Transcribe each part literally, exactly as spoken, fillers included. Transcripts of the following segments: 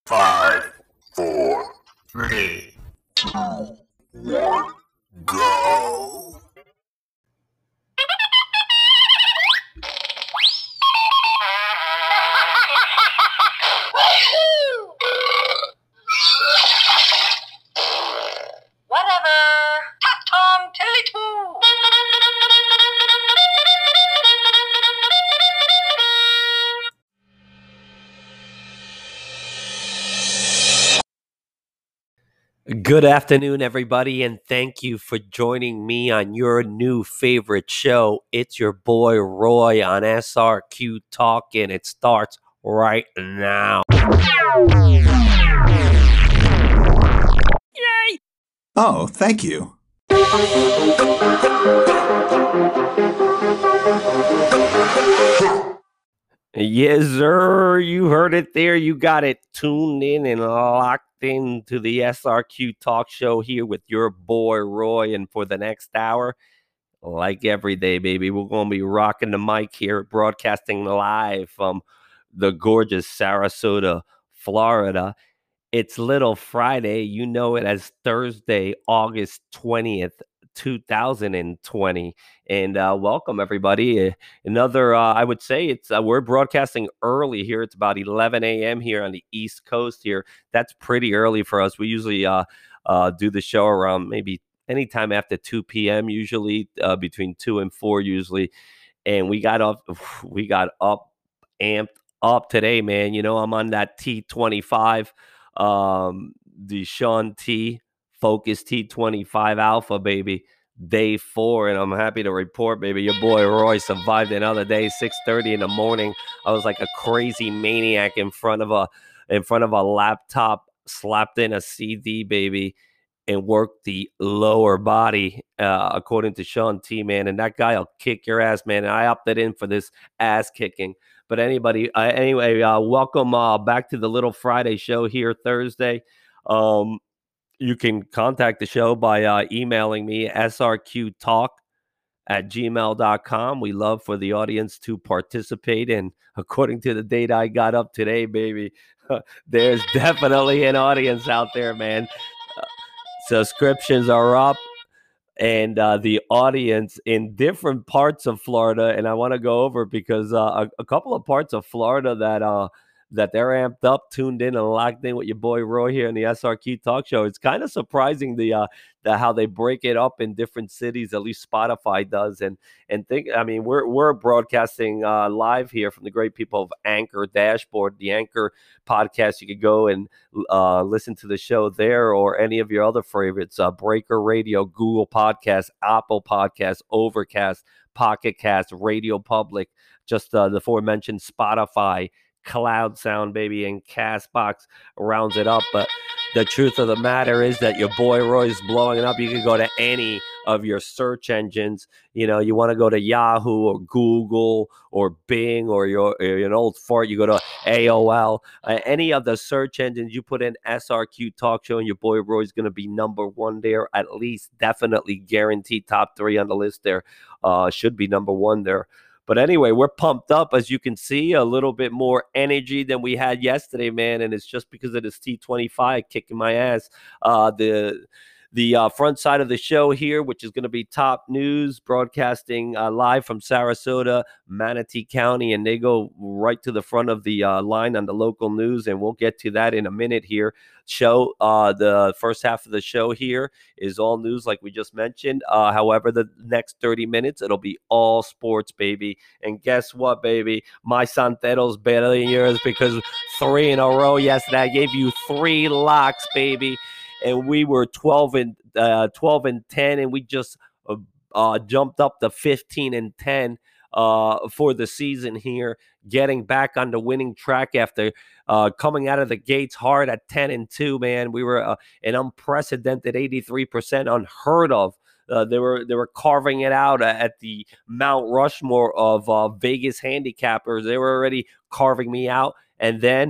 Five, four, three, two, one, go. Whatever. Tat Tom Tilly Too. Good afternoon, everybody, and thank you for joining me on your new favorite show. It's your boy Roy on S R Q Talk, and it starts right now. Yay! Oh, thank you. Yes, sir. You heard it there. You got it tuned in and locked into the S R Q Talk Show here with your boy Roy. And for the next hour, like every day, baby, we're going to be rocking the mic here, broadcasting live from the gorgeous Sarasota, Florida. It's Little Friday. You know it as Thursday, August twentieth, two thousand twenty. And uh, welcome, everybody. Uh, Another, uh, I would say it's uh, we're broadcasting early here. It's about eleven a.m. here on the East Coast here. That's pretty early for us. We usually uh, uh, do the show around maybe anytime after two p.m., usually uh, between two and four, usually. And we got up, we got up, amped up today, man. You know, I'm on that T twenty-five. Um, the Sean T Focus T twenty-five Alpha, baby, day four, and I'm happy to report, baby, your boy Roy survived another day. six thirty in the morning, I was like a crazy maniac in front of a in front of a laptop, slapped in a C D, baby, and work the lower body, uh, according to Sean T, man. And that guy will kick your ass, man. And I opted in for this ass kicking. But anybody, uh, anyway, uh, welcome uh, back to the Little Friday show here Thursday. Um, you can contact the show by uh, emailing me, S R Q talk at gmail dot com. We love for the audience to participate. And according to the date I got up today, baby, there's definitely an audience out there, man. Uh, subscriptions are up. And uh, the audience in different parts of Florida, and I want to go over because uh, a, a couple of parts of Florida that uh, that they're amped up, tuned in, and locked in with your boy Roy here in the S R Q Talk Show. It's kind of surprising the uh, the how they break it up in different cities. At least Spotify does, and and think I mean we're we're broadcasting uh, live here from the great people of Anchor Dashboard, the Anchor podcast. You could go and uh, listen to the show there, or any of your other favorites: uh, Breaker Radio, Google Podcasts, Apple Podcasts, Overcast, Pocket Cast, Radio Public, just uh, the aforementioned Spotify, Cloud Sound, baby, and Castbox rounds it up. But the truth of the matter is that your boy Roy's blowing it up. You can go to any of your search engines. You know, you want to go to Yahoo or Google or Bing, or you're, you're an old fart, you go to A O L. Uh, any of the search engines, you put in S R Q Talk Show, and your boy Roy's going to be number one there. At least, definitely guaranteed top three on the list there. Uh, should be number one there. But anyway, we're pumped up, as you can see, a little bit more energy than we had yesterday, man. And it's just because of this T twenty-five kicking my ass. Uh, the the uh, front side of the show here, which is going to be top news, broadcasting uh, live from Sarasota, Manatee County. And they go right to the front of the uh, line on the local news. And we'll get to that in a minute here. Show uh, the first half of the show here is all news, like we just mentioned. Uh, however, the next thirty minutes, it'll be all sports, baby. And guess what, baby? My Santero's better than yours, because three in a row yesterday. I gave you three locks, baby. And we were twelve and ten, and we just uh, uh, jumped up to fifteen and ten uh, for the season here, getting back on the winning track after uh, coming out of the gates hard at ten and two, man. We were uh, an unprecedented eighty-three percent, unheard of. Uh, they were they were carving it out at the Mount Rushmore of uh, Vegas handicappers. They were already carving me out, and then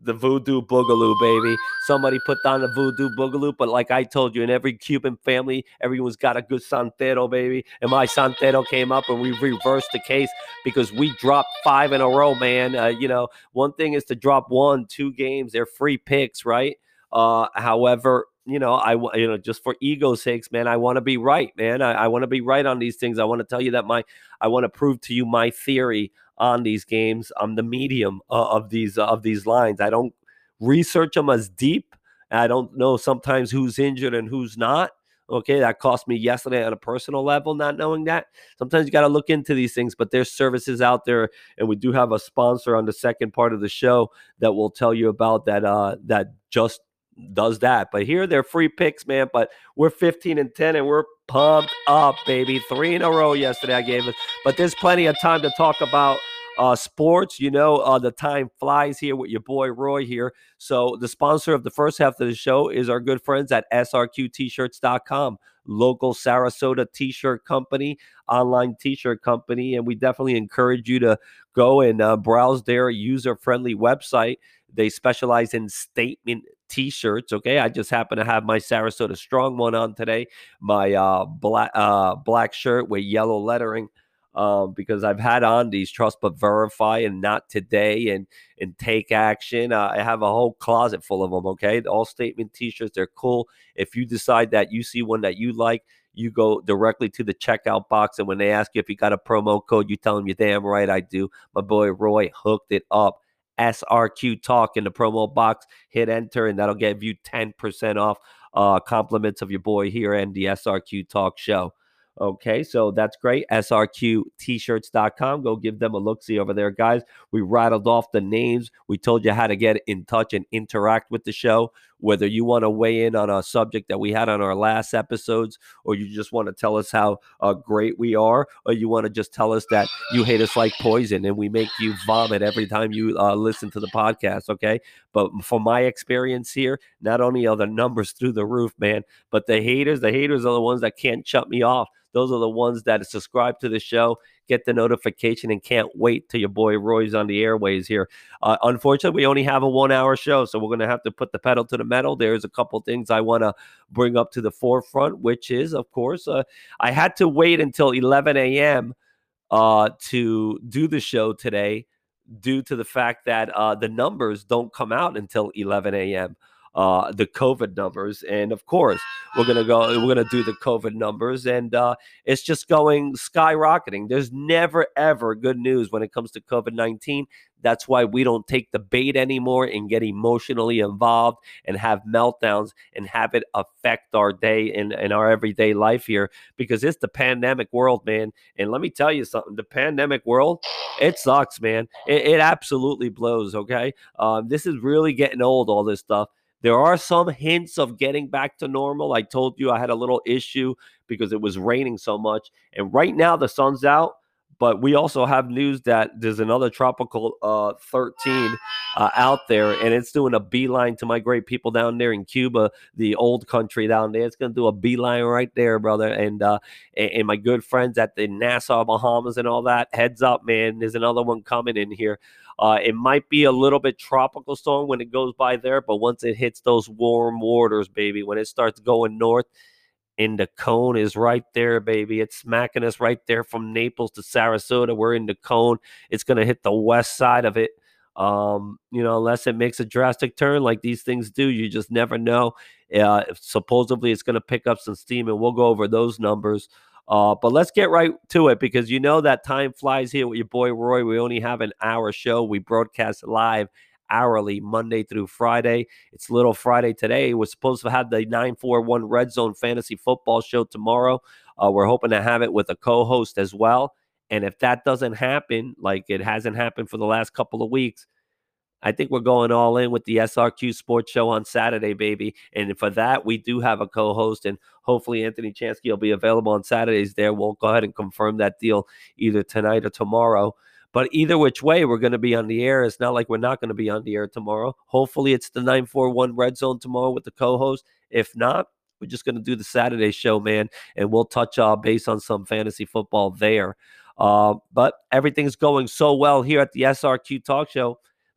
the Voodoo Boogaloo, baby. Somebody put down the Voodoo Boogaloo, but like I told you, in every Cuban family, everyone's got a good Santero, baby. And my Santero came up, and we reversed the case because we dropped five in a row, man. Uh, you know, one thing is to drop one, two games. They're free picks, right? Uh, however, you know, I you know, just for ego's sakes, man, I want to be right, man. I, I want to be right on these things. I want to tell you that my, I want to prove to you my theory on these games. I'm the medium uh, of these uh, of these lines. I don't research them as deep. I don't know sometimes who's injured and who's not. Okay, that cost me yesterday on a personal level, not knowing that. Sometimes you got to look into these things, but there's services out there, and we do have a sponsor on the second part of the show that will tell you about that. Uh, that just does that. But here they're free picks, man. But we're fifteen and ten, and we're pumped up, baby. Three in a row yesterday I gave it. But there's plenty of time to talk about uh, sports. You know, uh, the time flies here with your boy Roy here. So the sponsor of the first half of the show is our good friends at S R Q T shirts dot com, local Sarasota t-shirt company, online t-shirt company. And we definitely encourage you to go and uh, browse their user-friendly website. They specialize in statement t-shirts. Okay, I just happen to have my Sarasota Strong one on today, my uh black uh black shirt with yellow lettering, um because I've had on these Trust But Verify and Not Today and and Take Action. uh, I have a whole closet full of them. Okay, all statement t-shirts. They're cool. If you decide that you see one that you like, you go directly to the checkout box, and when they ask you if you got a promo code, you tell them you're damn right I do. My boy Roy hooked it up. S R Q Talk in the promo box, hit enter, and that'll give you ten percent off uh, compliments of your boy here and the S R Q Talk show. Okay, so that's great. S R Q T shirts dot com. Go give them a look-see over there, guys. We rattled off the names. We told you how to get in touch and interact with the show, whether you want to weigh in on a subject that we had on our last episodes, or you just want to tell us how uh, great we are, or you want to just tell us that you hate us like poison and we make you vomit every time you uh, listen to the podcast, okay? But from my experience here, not only are the numbers through the roof, man, but the haters, the haters are the ones that can't shut me off. Those are the ones that subscribe to the show, get the notification, and can't wait till your boy Roy's on the airways here. Uh, unfortunately, we only have a one-hour show, so we're going to have to put the pedal to the metal. There's a couple things I want to bring up to the forefront, which is, of course, uh, I had to wait until eleven a.m. Uh, to do the show today due to the fact that uh, the numbers don't come out until eleven a.m. Uh, the COVID numbers. And of course, we're going to go, we're going to do the COVID numbers, and uh, it's just going skyrocketing. There's never, ever good news when it comes to COVID nineteen. That's why we don't take the bait anymore and get emotionally involved and have meltdowns and have it affect our day and, and our everyday life here, because it's the pandemic world, man. And let me tell you something, the pandemic world, it sucks, man. It, it absolutely blows, okay? Um, this is really getting old, all this stuff. There are some hints of getting back to normal. I told you I had a little issue because it was raining so much. And right now the sun's out, but we also have news that there's another tropical uh, thirteen uh, out there, and it's doing a beeline to my great people down there in Cuba, the old country down there. It's going to do a beeline right there, brother. And, uh, and and my good friends at the Nassau, Bahamas and all that, heads up, man. There's another one coming in here. Uh, it might be a little bit tropical storm when it goes by there, but once it hits those warm waters, baby, when it starts going north, and the cone is right there, baby. It's smacking us right there from Naples to Sarasota. We're in the cone. It's going to hit the west side of it. Um, you know, unless it makes a drastic turn like these things do, you just never know. Uh, supposedly, it's going to pick up some steam, and we'll go over those numbers. Uh, but let's get right to it, because you know that time flies here with your boy Roy. We only have an hour show. We broadcast live hourly Monday through Friday. It's Little Friday today. We're supposed to have the nine four one Red Zone Fantasy Football Show tomorrow. Uh, we're hoping to have it with a co-host as well. And if that doesn't happen, like it hasn't happened for the last couple of weeks, I think we're going all in with the S R Q Sports Show on Saturday, baby. And for that, we do have a co-host, and hopefully Anthony Chansky will be available on Saturdays there. We'll go ahead and confirm that deal either tonight or tomorrow. But either which way, we're going to be on the air. It's not like we're not going to be on the air tomorrow. Hopefully it's the nine four one Red Zone tomorrow with the co-host. If not, we're just going to do the Saturday show, man, and we'll touch uh, base on some fantasy football there. Uh, but everything's going so well here at the S R Q Talk Show.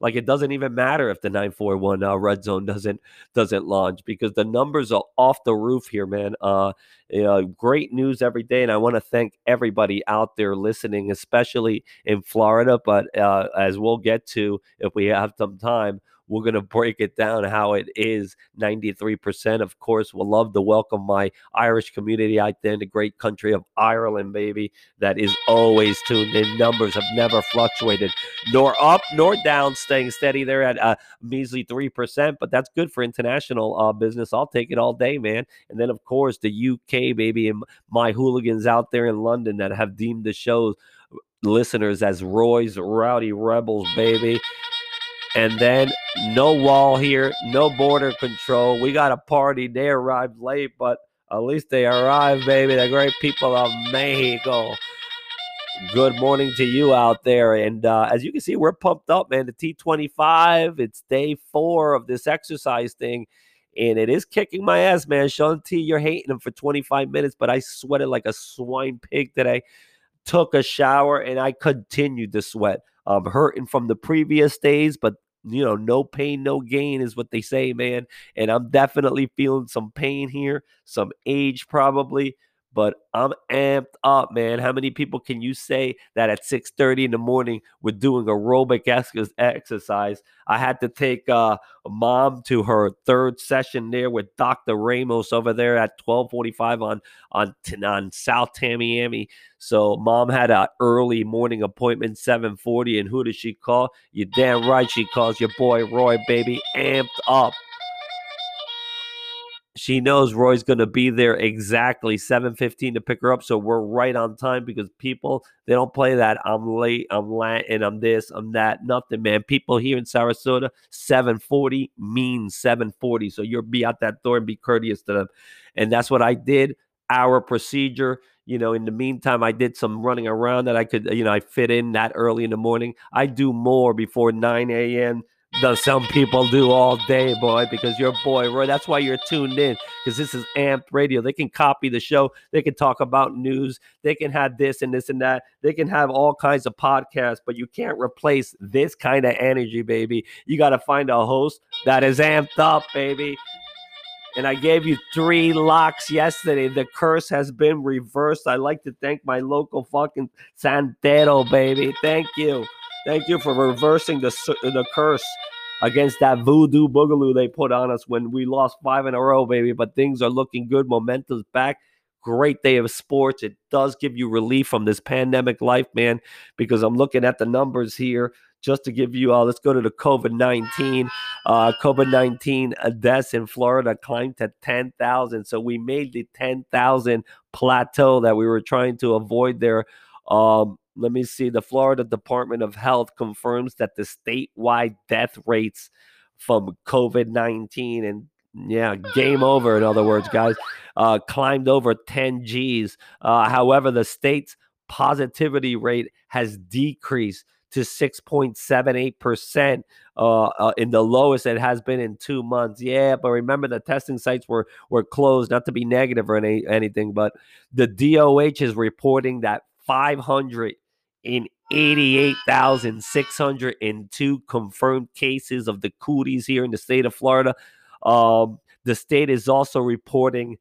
Like it doesn't even matter if the nine four one uh, red zone doesn't doesn't launch because the numbers are off the roof here, man. Uh, you know, great news every day, and I want to thank everybody out there listening, especially in Florida. But uh, as we'll get to, if we have some time, we're going to break it down how it is ninety-three percent. Of course, we'll love to welcome my Irish community out there in the great country of Ireland, baby, that is always tuned in. Numbers have never fluctuated, nor up nor down, staying steady there at a measly three percent. But that's good for international uh, business. I'll take it all day, man. And then, of course, the U K, baby, and my hooligans out there in London that have deemed the show's listeners as Roy's Rowdy Rebels, baby. And then no wall here, no border control. We got a party. They arrived late, but at least they arrived, baby. The great people of Mexico. Good morning to you out there. And uh, as you can see, we're pumped up, man. The T twenty-five, it's day four of this exercise thing. And it is kicking my ass, man. Sean T, you're hating him for twenty-five minutes, but I sweated like a swine pig today. Took a shower, and I continued to sweat. I'm hurting from the previous days, but you know, no pain, no gain is what they say, man. And I'm definitely feeling some pain here, some age probably, but I'm amped up, man. How many people can you say that at six thirty in the morning we're doing aerobic ex- exercise? I had to take uh, mom to her third session there with Doctor Ramos over there at twelve forty-five on on on South Tamiami. So mom had an early morning appointment, seven forty, and who does she call? You're damn right she calls your boy Roy, baby, amped up. She knows Roy's going to be there exactly seven fifteen to pick her up, so we're right on time because people, they don't play that I'm late, I'm Latin, I'm this, I'm that, nothing, man. People here in Sarasota, seven forty means seven forty, so you'll be out that door and be courteous to them. And that's what I did, our procedure. You know, in the meantime, I did some running around that I could, you know, I fit in that early in the morning. I do more before nine a.m., than some people do all day, boy, because your boy, Roy, that's why you're tuned in, because this is Amped Radio. They can copy the show. They can talk about news. They can have this and this and that. They can have all kinds of podcasts, but you can't replace this kind of energy, baby. You got to find a host that is amped up, baby. And I gave you three locks yesterday. The curse has been reversed. I'd like to thank my local fucking Santero, baby. Thank you. Thank you for reversing the the curse against that voodoo boogaloo they put on us when we lost five in a row, baby. But things are looking good. Momentum's back. Great day of sports. It does give you relief from this pandemic life, man, because I'm looking at the numbers here just to give you all. Let's go to the COVID nineteen. Uh, COVID nineteen deaths in Florida climbed to ten thousand. So we made the ten thousand plateau that we were trying to avoid there. Um, Let me see. The Florida Department of Health confirms that the statewide death rates from COVID nineteen and yeah, game over, in other words, guys, uh, climbed over ten G's. Uh, however, the state's positivity rate has decreased to six point seven eight percent uh, uh, in the lowest it has been in two months. Yeah, but remember the testing sites were, were closed, not to be negative or any, anything, but the D O H is reporting that five hundred eighty-eight thousand six hundred two confirmed cases of the cooties here in the state of Florida. Um, the state is also reporting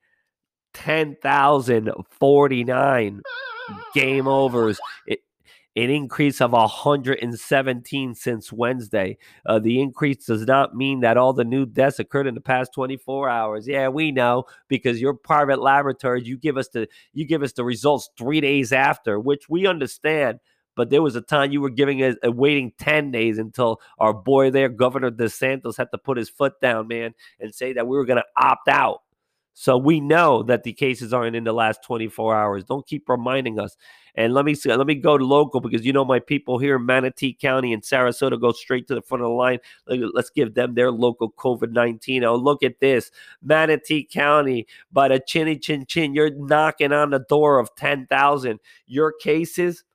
ten thousand forty-nine game overs, it, an increase of one hundred seventeen since Wednesday. Uh, the increase does not mean that all the new deaths occurred in the past twenty-four hours. Yeah, we know, because your private laboratories, you give us the you give us the results three days after, which we understand. But there was a time you were giving us uh, waiting ten days until our boy there, Governor DeSantis, had to put his foot down, man, and say that we were going to opt out. So we know that the cases aren't in the last twenty-four hours. Don't keep reminding us. And let me see, let me go to local, because you know my people here in Manatee County and Sarasota go straight to the front of the line. Let's give them their local COVID nineteen. Oh, look at this. Manatee County, by the chinny chin chin, you're knocking on the door of ten thousand. Your cases,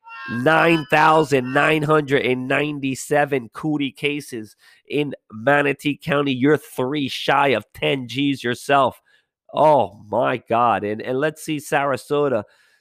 nine thousand nine hundred ninety-seven cootie cases in Manatee County. You're three shy of ten G's yourself. Oh, my God. And, and let's see Sarasota.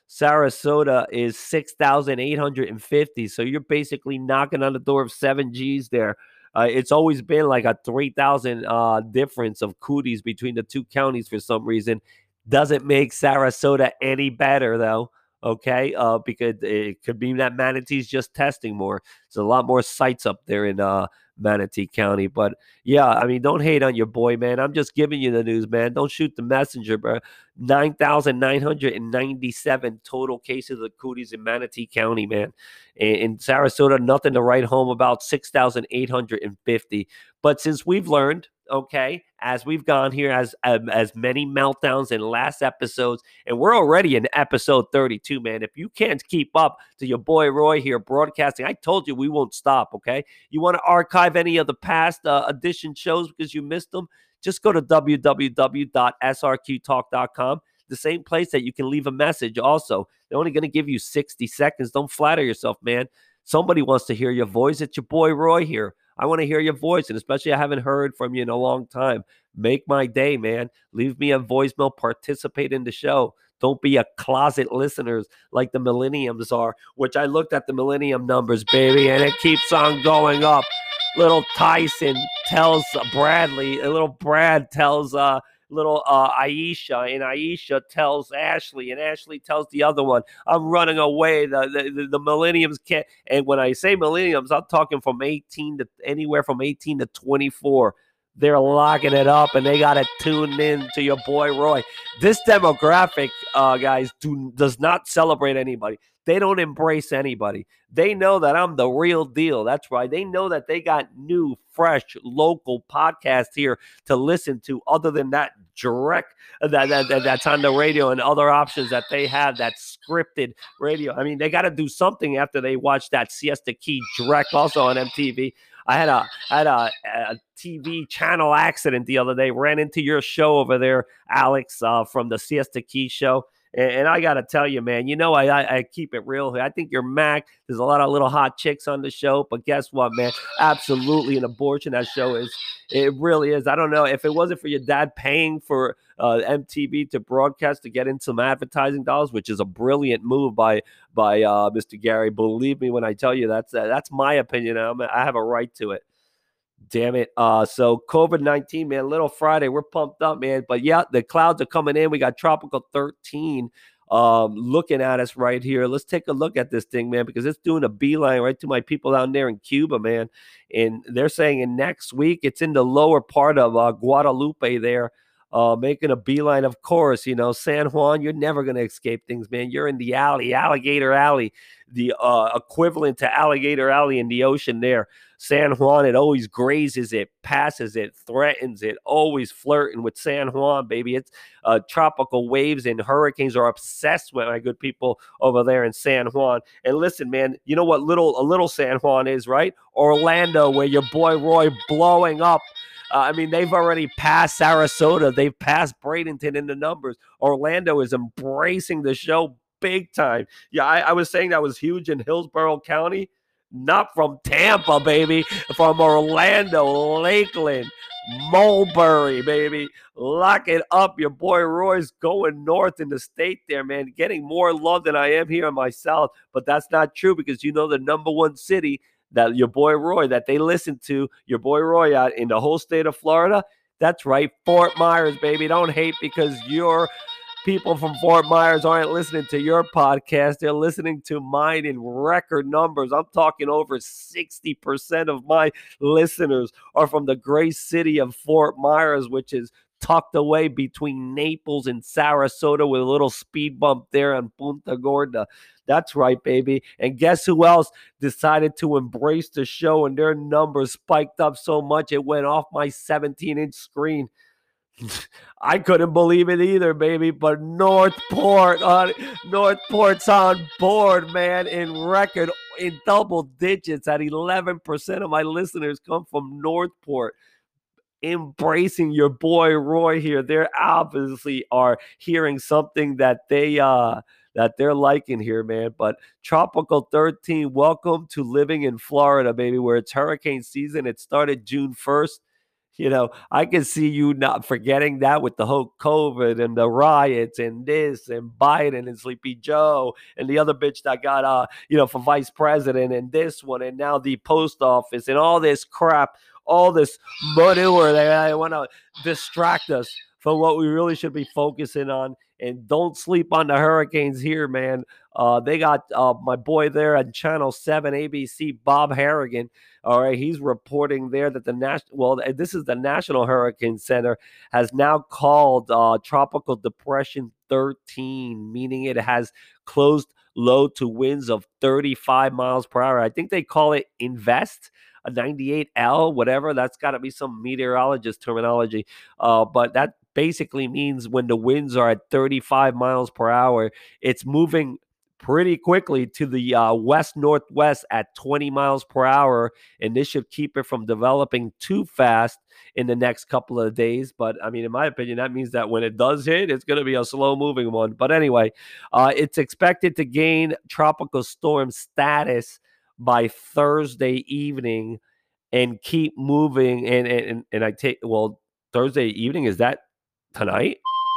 Sarasota is six thousand eight hundred fifty. So you're basically knocking on the door of seven G's there. Uh, it's always been like a three thousand uh, difference of cooties between the two counties for some reason. Doesn't make Sarasota any better, though. Okay, uh, because it could be that Manatee's just testing more. There's a lot more sites up there in uh, Manatee County. But yeah, I mean, don't hate on your boy, man. I'm just giving you the news, man. Don't shoot the messenger, bro. nine thousand nine hundred ninety-seven total cases of cooties in Manatee County, man. In, in Sarasota, nothing to write home about, six thousand eight hundred fifty. But since we've learned, okay, as we've gone here, as um, as many meltdowns in last episodes, and we're already in episode thirty-two, man. If you can't keep up to your boy Roy here broadcasting, I told you we won't stop, okay? You want to archive any of the past uh, edition shows because you missed them? Just go to w w w dot s r q talk dot com, the same place that you can leave a message also. They're only going to give you sixty seconds. Don't flatter yourself, man. Somebody wants to hear your voice. It's your boy Roy here. I want to hear your voice, and especially I haven't heard from you in a long time. Make my day, man. Leave me a voicemail. Participate in the show. Don't be a closet listeners like the Millenniums are, which I looked at the Millennium numbers, baby, and it keeps on going up. Little Tyson tells Bradley, a little Brad tells uh, little uh, Aisha, and Aisha tells Ashley, and Ashley tells the other one, I'm running away. The, the, the Millenniums can't. And when I say Millenniums, I'm talking from eighteen to anywhere from eighteen to twenty-four. They're locking it up, and they got to tune in to your boy Roy. This demographic, uh, guys, do, does not celebrate anybody. They don't embrace anybody. They know that I'm the real deal. That's right. They know that they got new, fresh, local podcasts here to listen to other than that direct that, that, that that's on the radio and other options that they have, that scripted radio. I mean, they got to do something after they watch that Siesta Key direct also on M T V. I had a I had a, a T V channel accident the other day. Ran into your show over there, Alex, uh, from the Siesta Key show. And, and I got to tell you, man, you know, I, I I keep it real. I think you're Mac. There's a lot of little hot chicks on the show. But guess what, man? Absolutely an abortion, that show is. It really is. I don't know. If it wasn't for your dad paying for uh, M T V to broadcast to get in some advertising dollars, which is a brilliant move by by uh, Mister Gary. Believe me when I tell you that's uh, that's my opinion. I'm, I have a right to it. Damn it. Uh, so COVID nineteen, man, Little Friday, we're pumped up, man. But yeah, the clouds are coming in. We got Tropical thirteen um, looking at us right here. Let's take a look at this thing, man, because it's doing a beeline right to my people down there in Cuba, man. And they're saying in next week, it's in the lower part of uh, Guadalupe there, uh, making a beeline, of course. You know, San Juan, you're never going to escape things, man. You're in the alley, Alligator Alley, the uh, equivalent to Alligator Alley in the ocean there. San Juan, it always grazes it, passes it, threatens it, always flirting with San Juan, baby. It's uh, tropical waves and hurricanes are obsessed with my good people over there in San Juan. And listen, man, you know what little a little San Juan is, right? Orlando, where your boy Roy blowing up. Uh, I mean, they've already passed Sarasota. They've passed Bradenton in the numbers. Orlando is embracing the show big time. Yeah, I, I was saying that was huge in Hillsborough County. Not from Tampa, baby. From Orlando, Lakeland, Mulberry, baby. Lock it up. Your boy Roy's going north in the state there, man. Getting more love than I am here in my south. But that's not true because you know the number one city that your boy Roy, that they listen to, your boy Roy out in the whole state of Florida. That's right, Fort Myers, baby. Don't hate because you're people from Fort Myers aren't listening to your podcast. They're listening to mine in record numbers. I'm talking over sixty percent of my listeners are from the great city of Fort Myers, which is tucked away between Naples and Sarasota with a little speed bump there on Punta Gorda. That's right, baby. And guess who else decided to embrace the show and their numbers spiked up so much it went off my seventeen-inch screen? I couldn't believe it either, baby. But Northport, on Northport's on board, man, in record in double digits. At eleven percent of my listeners come from Northport. Embracing your boy Roy here. They obviously are hearing something that they uh that they're liking here, man. But Tropical thirteen, welcome to living in Florida, baby, where it's hurricane season. It started June first. You know, I can see you not forgetting that with the whole COVID and the riots and this and Biden and Sleepy Joe and the other bitch that got, uh, you know, for vice president and this one and now the post office and all this crap, all this manure. They, they want to distract us from what we really should be focusing on. And don't sleep on the hurricanes here, man. Uh, they got uh, my boy there on Channel seven, A B C, Bob Harrigan. All right, he's reporting there that the national, well, this is the National Hurricane Center, has now called uh, Tropical Depression thirteen, meaning it has closed low to winds of thirty-five miles per hour. I think they call it Invest, a ninety-eight L, whatever. That's got to be some meteorologist terminology. Uh, but that basically means when the winds are at thirty-five miles per hour, it's moving pretty quickly to the uh, west-northwest at twenty miles per hour, and this should keep it from developing too fast in the next couple of days. But, I mean, in my opinion, that means that when it does hit, it's going to be a slow-moving one. But anyway, uh, it's expected to gain tropical storm status by Thursday evening and keep moving. And, and, and I take, well, Thursday evening, is that tonight?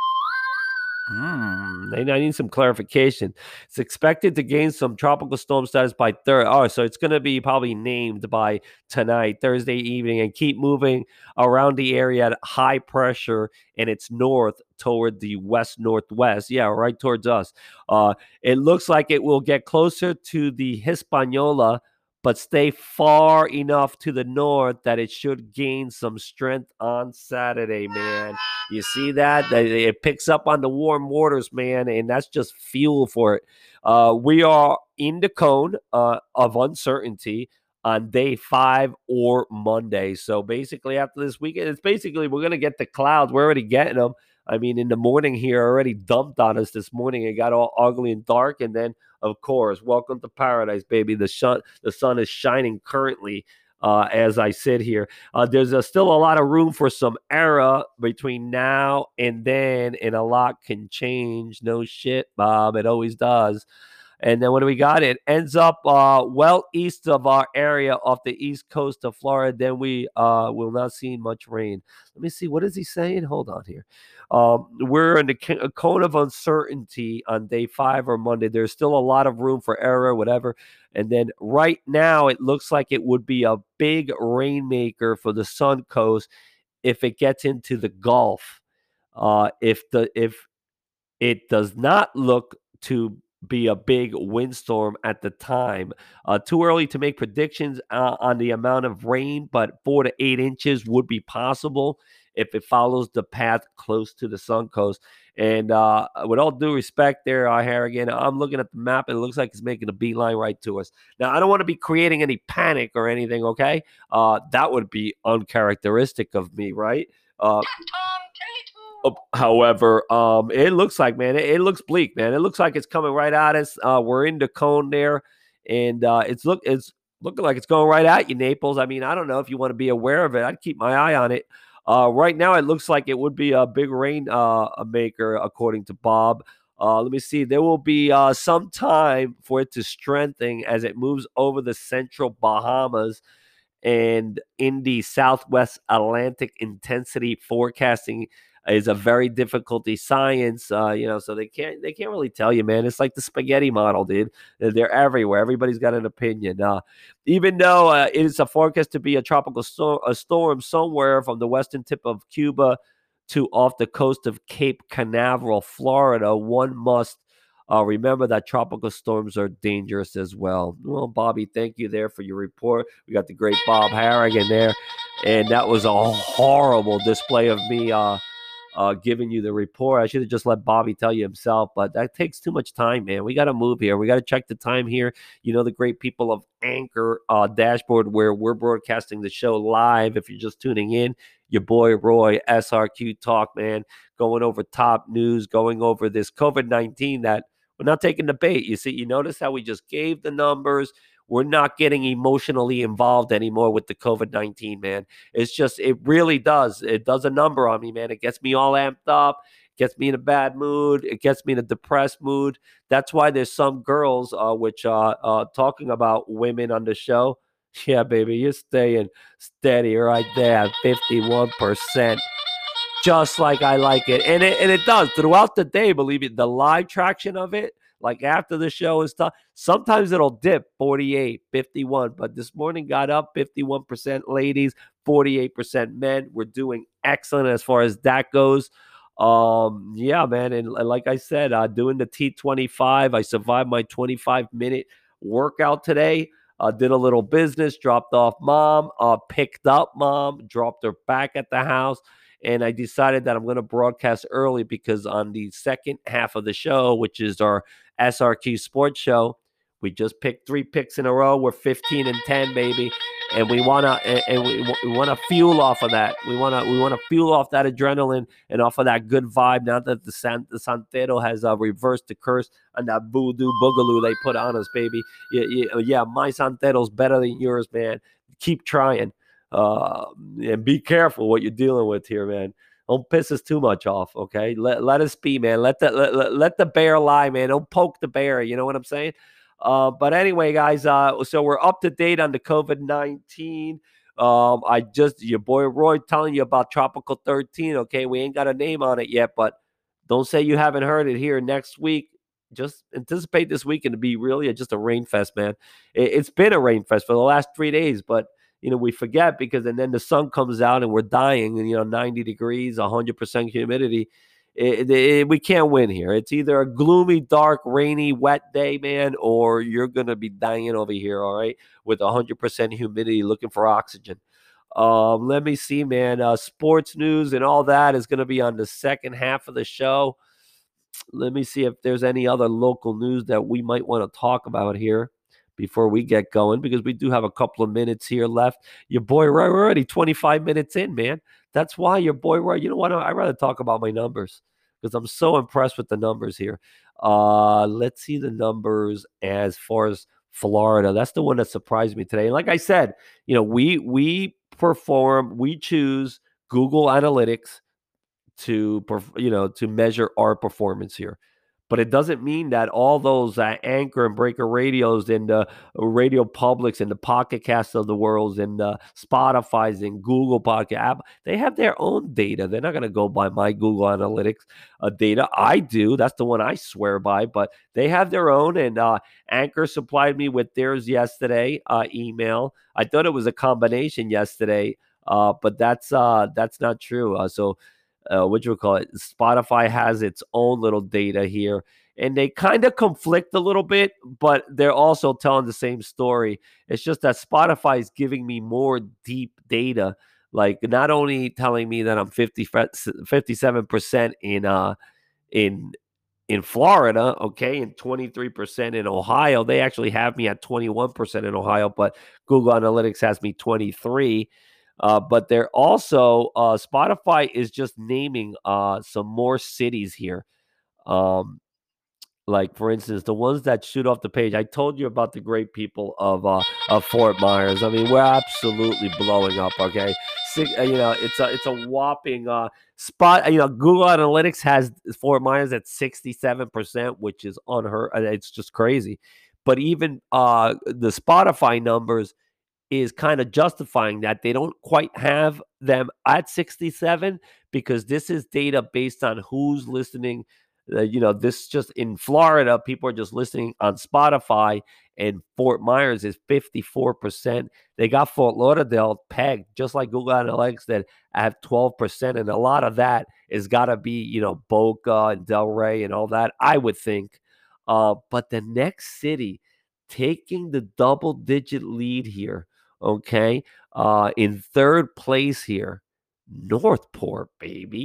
Hmm, I need some clarification. It's expected to gain some tropical storm status by third. Oh, so it's going to be probably named by tonight, Thursday evening, and keep moving around the area at high pressure, and it's north toward the west northwest. Yeah, right towards us. Uh, it looks like it will get closer to the Hispaniola, but stay far enough to the north that it should gain some strength on Saturday, man. You see that? It picks up on the warm waters, man, and that's just fuel for it. Uh, we are in the cone uh, of uncertainty on day five or Monday. So basically after this weekend, it's basically we're going to get the clouds. We're already getting them. I mean, in the morning here, already dumped on us this morning. It got all ugly and dark. And then, of course, welcome to paradise, baby. The sun, the sun is shining currently uh, as I sit here. Uh, there's a, still a lot of room for some error between now and then, and a lot can change. No shit, Bob. It always does. And then what do we got? It ends up uh, well east of our area off the east coast of Florida. Then we uh, will not see much rain. Let me see. What is he saying? Hold on here. Um, we're in the cone of uncertainty on day five or Monday. There's still a lot of room for error, whatever. And then right now, it looks like it would be a big rainmaker for the Sun Coast if it gets into the Gulf. Uh, if the if it does not look to be a big windstorm at the time. Uh, too early to make predictions uh, on the amount of rain, but four to eight inches would be possible if it follows the path close to the Sun Coast. And uh, with all due respect there, uh, Harrigan, I'm looking at the map and it looks like it's making a beeline right to us. Now, I don't want to be creating any panic or anything, okay? Uh, that would be uncharacteristic of me, right? Uh, Uh, however, um, it looks like, man, it, it looks bleak, man. It looks like it's coming right at us. Uh, we're in the cone there, and uh, it's look it's looking like it's going right at you, Naples. I mean, I don't know if you want to be aware of it. I'd keep my eye on it. Uh, right now, it looks like it would be a big rain uh, maker, according to Bob. Uh, let me see. There will be uh, some time for it to strengthen as it moves over the central Bahamas and in the southwest Atlantic. Intensity forecasting is a very difficulty science, uh, you know, so they can't they can't really tell you, man. It's like the spaghetti model, dude. They're everywhere. Everybody's got an opinion. Uh, even though uh, it is a forecast to be a tropical storm, a storm somewhere from the western tip of Cuba to off the coast of Cape Canaveral, Florida, one must uh, remember that tropical storms are dangerous as well. Well, Bobby, thank you there for your report. We got the great Bob Harrigan there, and that was a horrible display of me uh, Uh, giving you the report. I should have just let Bobby tell you himself, but that takes too much time, man. We got to move here. We got to check the time here. You know, the great people of Anchor uh, Dashboard, where we're broadcasting the show live. If you're just tuning in, your boy Roy, S R Q Talk, man, going over top news, going over this COVID nineteen that we're not taking the bait. You see, you notice how we just gave the numbers. We're not getting emotionally involved anymore with the COVID nineteen, man. It's just, it really does. It does a number on me, man. It gets me all amped up, gets me in a bad mood. It gets me in a depressed mood. That's why there's some girls, uh, which uh, uh, talking about women on the show, Yeah, baby, you're staying steady right there at fifty-one percent. Just like I like it. And it and it does throughout the day, believe it. The live traction of it, like after the show and stuff, sometimes it'll dip forty-eight, fifty-one. But this morning got up fifty-one percent ladies, forty-eight percent men. We're doing excellent as far as that goes. Um, yeah, man. And like I said, uh, doing the T twenty-five, I survived my twenty-five minute workout today. Uh, did a little business, dropped off mom, uh, picked up mom, dropped her back at the house. And I decided that I'm going to broadcast early because on the second half of the show, which is our S R Q sports show, we just picked three picks in a row. We're fifteen and ten, baby. And we want to and, and we, we want to fuel off of that. We want to we want to fuel off that adrenaline and off of that good vibe now that the, San, the Santero has uh, reversed the curse and that voodoo boogaloo they put on us, baby. Yeah, yeah, yeah, my Santero's better than yours, man. Keep trying. Uh, and be careful what you're dealing with here, man. Don't piss us too much off, okay? Let let us be, man. Let the let, let, let the bear lie, man. Don't poke the bear. You know what I'm saying? Uh, but anyway, guys, uh, so we're up to date on the COVID nineteen. Um, I just your boy Roy telling you about Tropical thirteen. Okay, we ain't got a name on it yet, but don't say you haven't heard it here next week. Just anticipate this weekend to be really a, just a rain fest, man. It, it's been a rain fest for the last three days, but you know, we forget because and then the sun comes out and we're dying and, you know, ninety degrees, one hundred percent humidity. It, it, it, we can't win here. It's either a gloomy, dark, rainy, wet day, man, or you're going to be dying over here, all right, with one hundred percent humidity looking for oxygen. Um, let me see, man. Uh, sports news and all that is going to be on the second half of the show. Let me see if there's any other local news that we might want to talk about here before we get going, because we do have a couple of minutes here left. Your boy Roy, we're already twenty-five minutes in, man. That's why your boy Roy, you know what? I'd rather talk about my numbers because I'm so impressed with the numbers here. Uh, let's see the numbers as far as Florida. That's the one that surprised me today. And like I said, you know, we we perform, we choose Google Analytics to, you know, to measure our performance here. But it doesn't mean that all those uh, Anchor and Breaker radios and the uh, Radio Publics and the Pocket Casts of the world and the uh, Spotify's and Google Pocket app, they have their own data. They're not going to go by my Google Analytics uh, data. I do. That's the one I swear by. But they have their own. And uh, Anchor supplied me with theirs yesterday, uh, email. I thought it was a combination yesterday, uh, but that's uh, that's not true. Uh, so Uh, what you call it? Spotify has its own little data here, and they kind of conflict a little bit, but they're also telling the same story. It's just that Spotify is giving me more deep data, like not only telling me that I'm fifty, fifty-seven percent in uh in in Florida, okay, and twenty-three percent in Ohio. They actually have me at twenty-one percent in Ohio, but Google Analytics has me twenty-three. Uh, but they're also, uh, Spotify is just naming uh, some more cities here. Um, like, for instance, the ones that shoot off the page. I told you about the great people of uh, of Fort Myers. I mean, we're absolutely blowing up, okay? Six, uh, you know, it's a, it's a whopping uh, spot. You know, Google Analytics has Fort Myers at sixty-seven percent, which is unheard. It's just crazy. But even uh, the Spotify numbers is kind of justifying that. They don't quite have them at sixty-seven because this is data based on who's listening. Uh, you know, this just in Florida, people are just listening on Spotify, and Fort Myers is fifty-four percent. They got Fort Lauderdale pegged, just like Google Analytics, that have twelve percent. And a lot of that is got to be, you know, Boca and Delray and all that, I would think. Uh, but the next city taking the double digit lead here, okay, uh, in third place here, Northport, baby.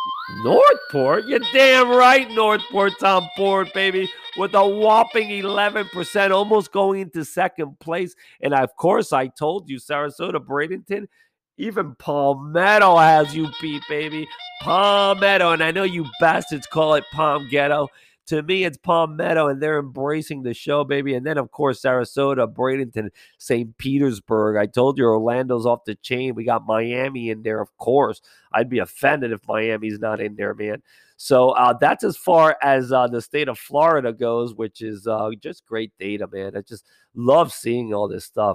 Northport? You're damn right Northport's on board, baby, with a whopping eleven percent, almost going into second place. And, of course, I told you, Sarasota, Bradenton, even Palmetto has you beat, baby. Palmetto. And I know you bastards call it Palm Ghetto. To me, it's Palmetto, and they're embracing the show, baby. And then, of course, Sarasota, Bradenton, Saint Petersburg. I told you Orlando's off the chain. We got Miami in there, of course. I'd be offended if Miami's not in there, man. So uh, that's as far as uh, the state of Florida goes, which is uh, just great data, man. I just love seeing all this stuff.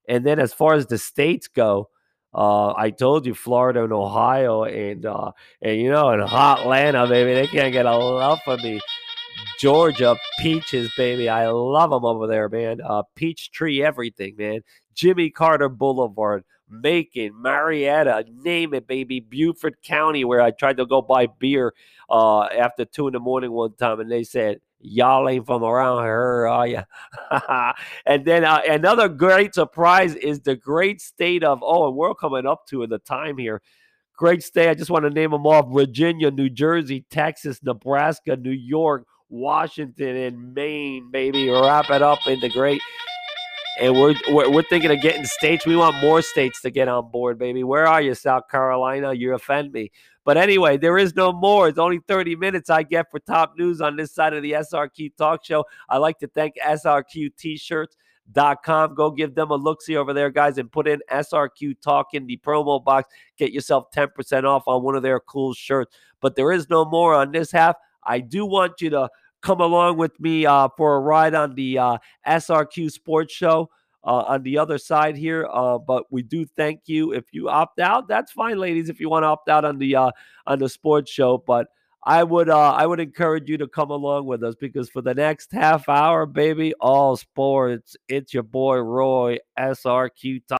And then as far as the states go, uh, I told you Florida and Ohio, and uh, and you know, in hot Atlanta, baby, they can't get enough of me. Georgia, peaches, baby. I love them over there, man. Uh, peach tree, everything, man. Jimmy Carter Boulevard, Macon, Marietta, name it, baby. Beaufort County, where I tried to go buy beer uh, after two in the morning one time, and they said, y'all ain't from around here, are you? And then uh, another great surprise is the great state of, oh, and we're coming up to in the time here. Great state. I just want to name them off. Virginia, New Jersey, Texas, Nebraska, New York, Washington, and Maine, baby. Wrap it up into great. And we're, we're we're thinking of getting states. We want more states to get on board, baby. Where are you, South Carolina? You offend me. But anyway, there is no more. It's only thirty minutes I get for top news on this side of the S R Q Talk Show. I'd like to thank S R Q T shirts dot com. Go give them a look-see over there, guys, and put in S R Q Talk in the promo box. Get yourself ten percent off on one of their cool shirts. But there is no more on this half. I do want you to come along with me uh, for a ride on the uh, S R Q Sports Show uh, on the other side here. Uh, but we do thank you. If you opt out, that's fine, ladies, if you want to opt out on the uh, on the sports show. But I would uh, I would encourage you to come along with us, because for the next half hour, baby, all sports. It's your boy Roy, S R Q Talk.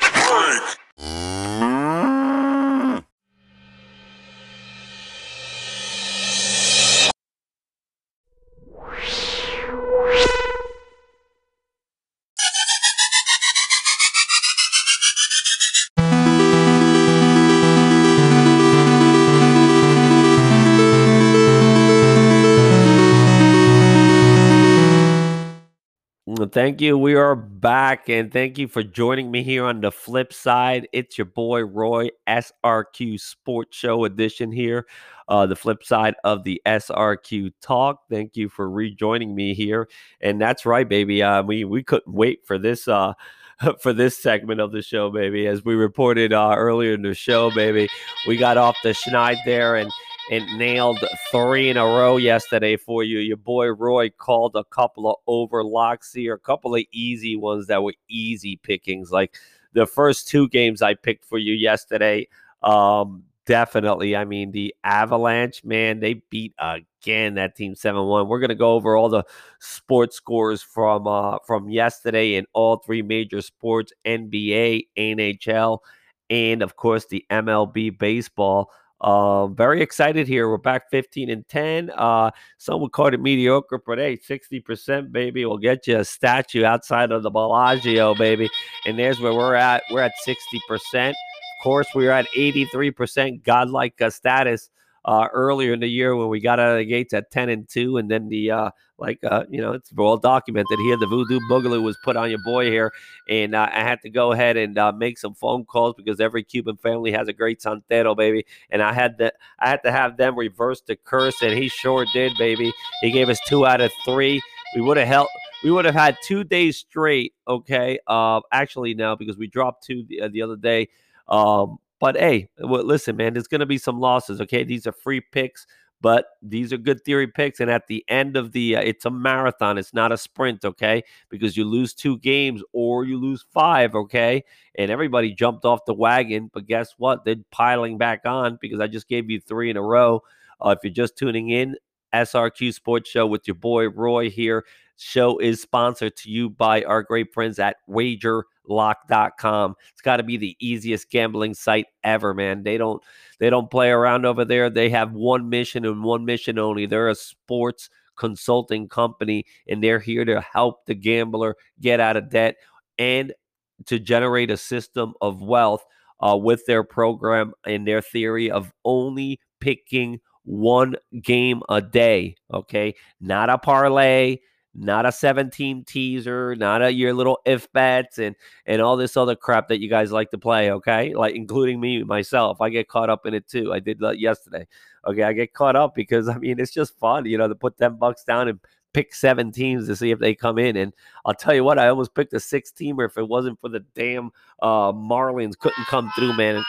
Thank you. We are back, and thank you for joining me here on the flip side. It's your boy Roy, S R Q Sports Show edition here, uh, the flip side of the S R Q Talk. Thank you for rejoining me here, and that's right, baby. Uh, we we couldn't wait for this uh, for this segment of the show, baby. As we reported uh, earlier in the show, baby, we got off the schneid there and. and nailed three in a row yesterday for you. Your boy Roy called a couple of overlocks here, a couple of easy ones that were easy pickings. Like the first two games I picked for you yesterday, um, definitely. I mean, the Avalanche, man, they beat again that team seven one. We're going to go over all the sports scores from uh, from yesterday in all three major sports, N B A, N H L, and, of course, the M L B baseball. Um, very excited here. We're back fifteen and ten. Uh, some would call it mediocre, but hey, sixty percent, baby, will get you a statue outside of the Bellagio, baby. And there's where we're at. We're at sixty percent. Of course, we were at eighty-three percent godlike uh, status uh, earlier in the year when we got out of the gates at ten and two, and then the uh, like uh, you know, it's well documented here. The Voodoo Boogaloo was put on your boy here, and uh, I had to go ahead and uh, make some phone calls because every Cuban family has a great Santero, baby, and I had to I had to have them reverse the curse, and he sure did, baby. He gave us two out of three. We would have held. We would have had two days straight. Okay, uh, actually no, because we dropped two the, uh, the other day. Um, but hey, well, listen, man, there's going to be some losses. Okay, these are free picks. But these are good theory picks, and at the end of the, uh, it's a marathon. It's not a sprint, okay? Because you lose two games or you lose five, okay? And everybody jumped off the wagon, but guess what? They're piling back on because I just gave you three in a row. Uh, if you're just tuning in, S R Q Sports Show with your boy Roy here. Show is sponsored to you by our great friends at wager lock dot com. It's got to be the easiest gambling site ever, man. They don't they don't play around over there. They have one mission and one mission only. They're a sports consulting company, and they're here to help the gambler get out of debt and to generate a system of wealth uh, with their program and their theory of only picking one game a day, okay? Not a parlay, not a seven-team teaser, not a your little if bets and and all this other crap that you guys like to play, okay? Like including me myself, I get caught up in it too. I did that yesterday. Okay, I get caught up because I mean it's just fun, you know, to put ten bucks down and pick seven teams to see if they come in. And I'll tell you what, I almost picked a six-teamer if it wasn't for the damn uh, Marlins couldn't come through, man.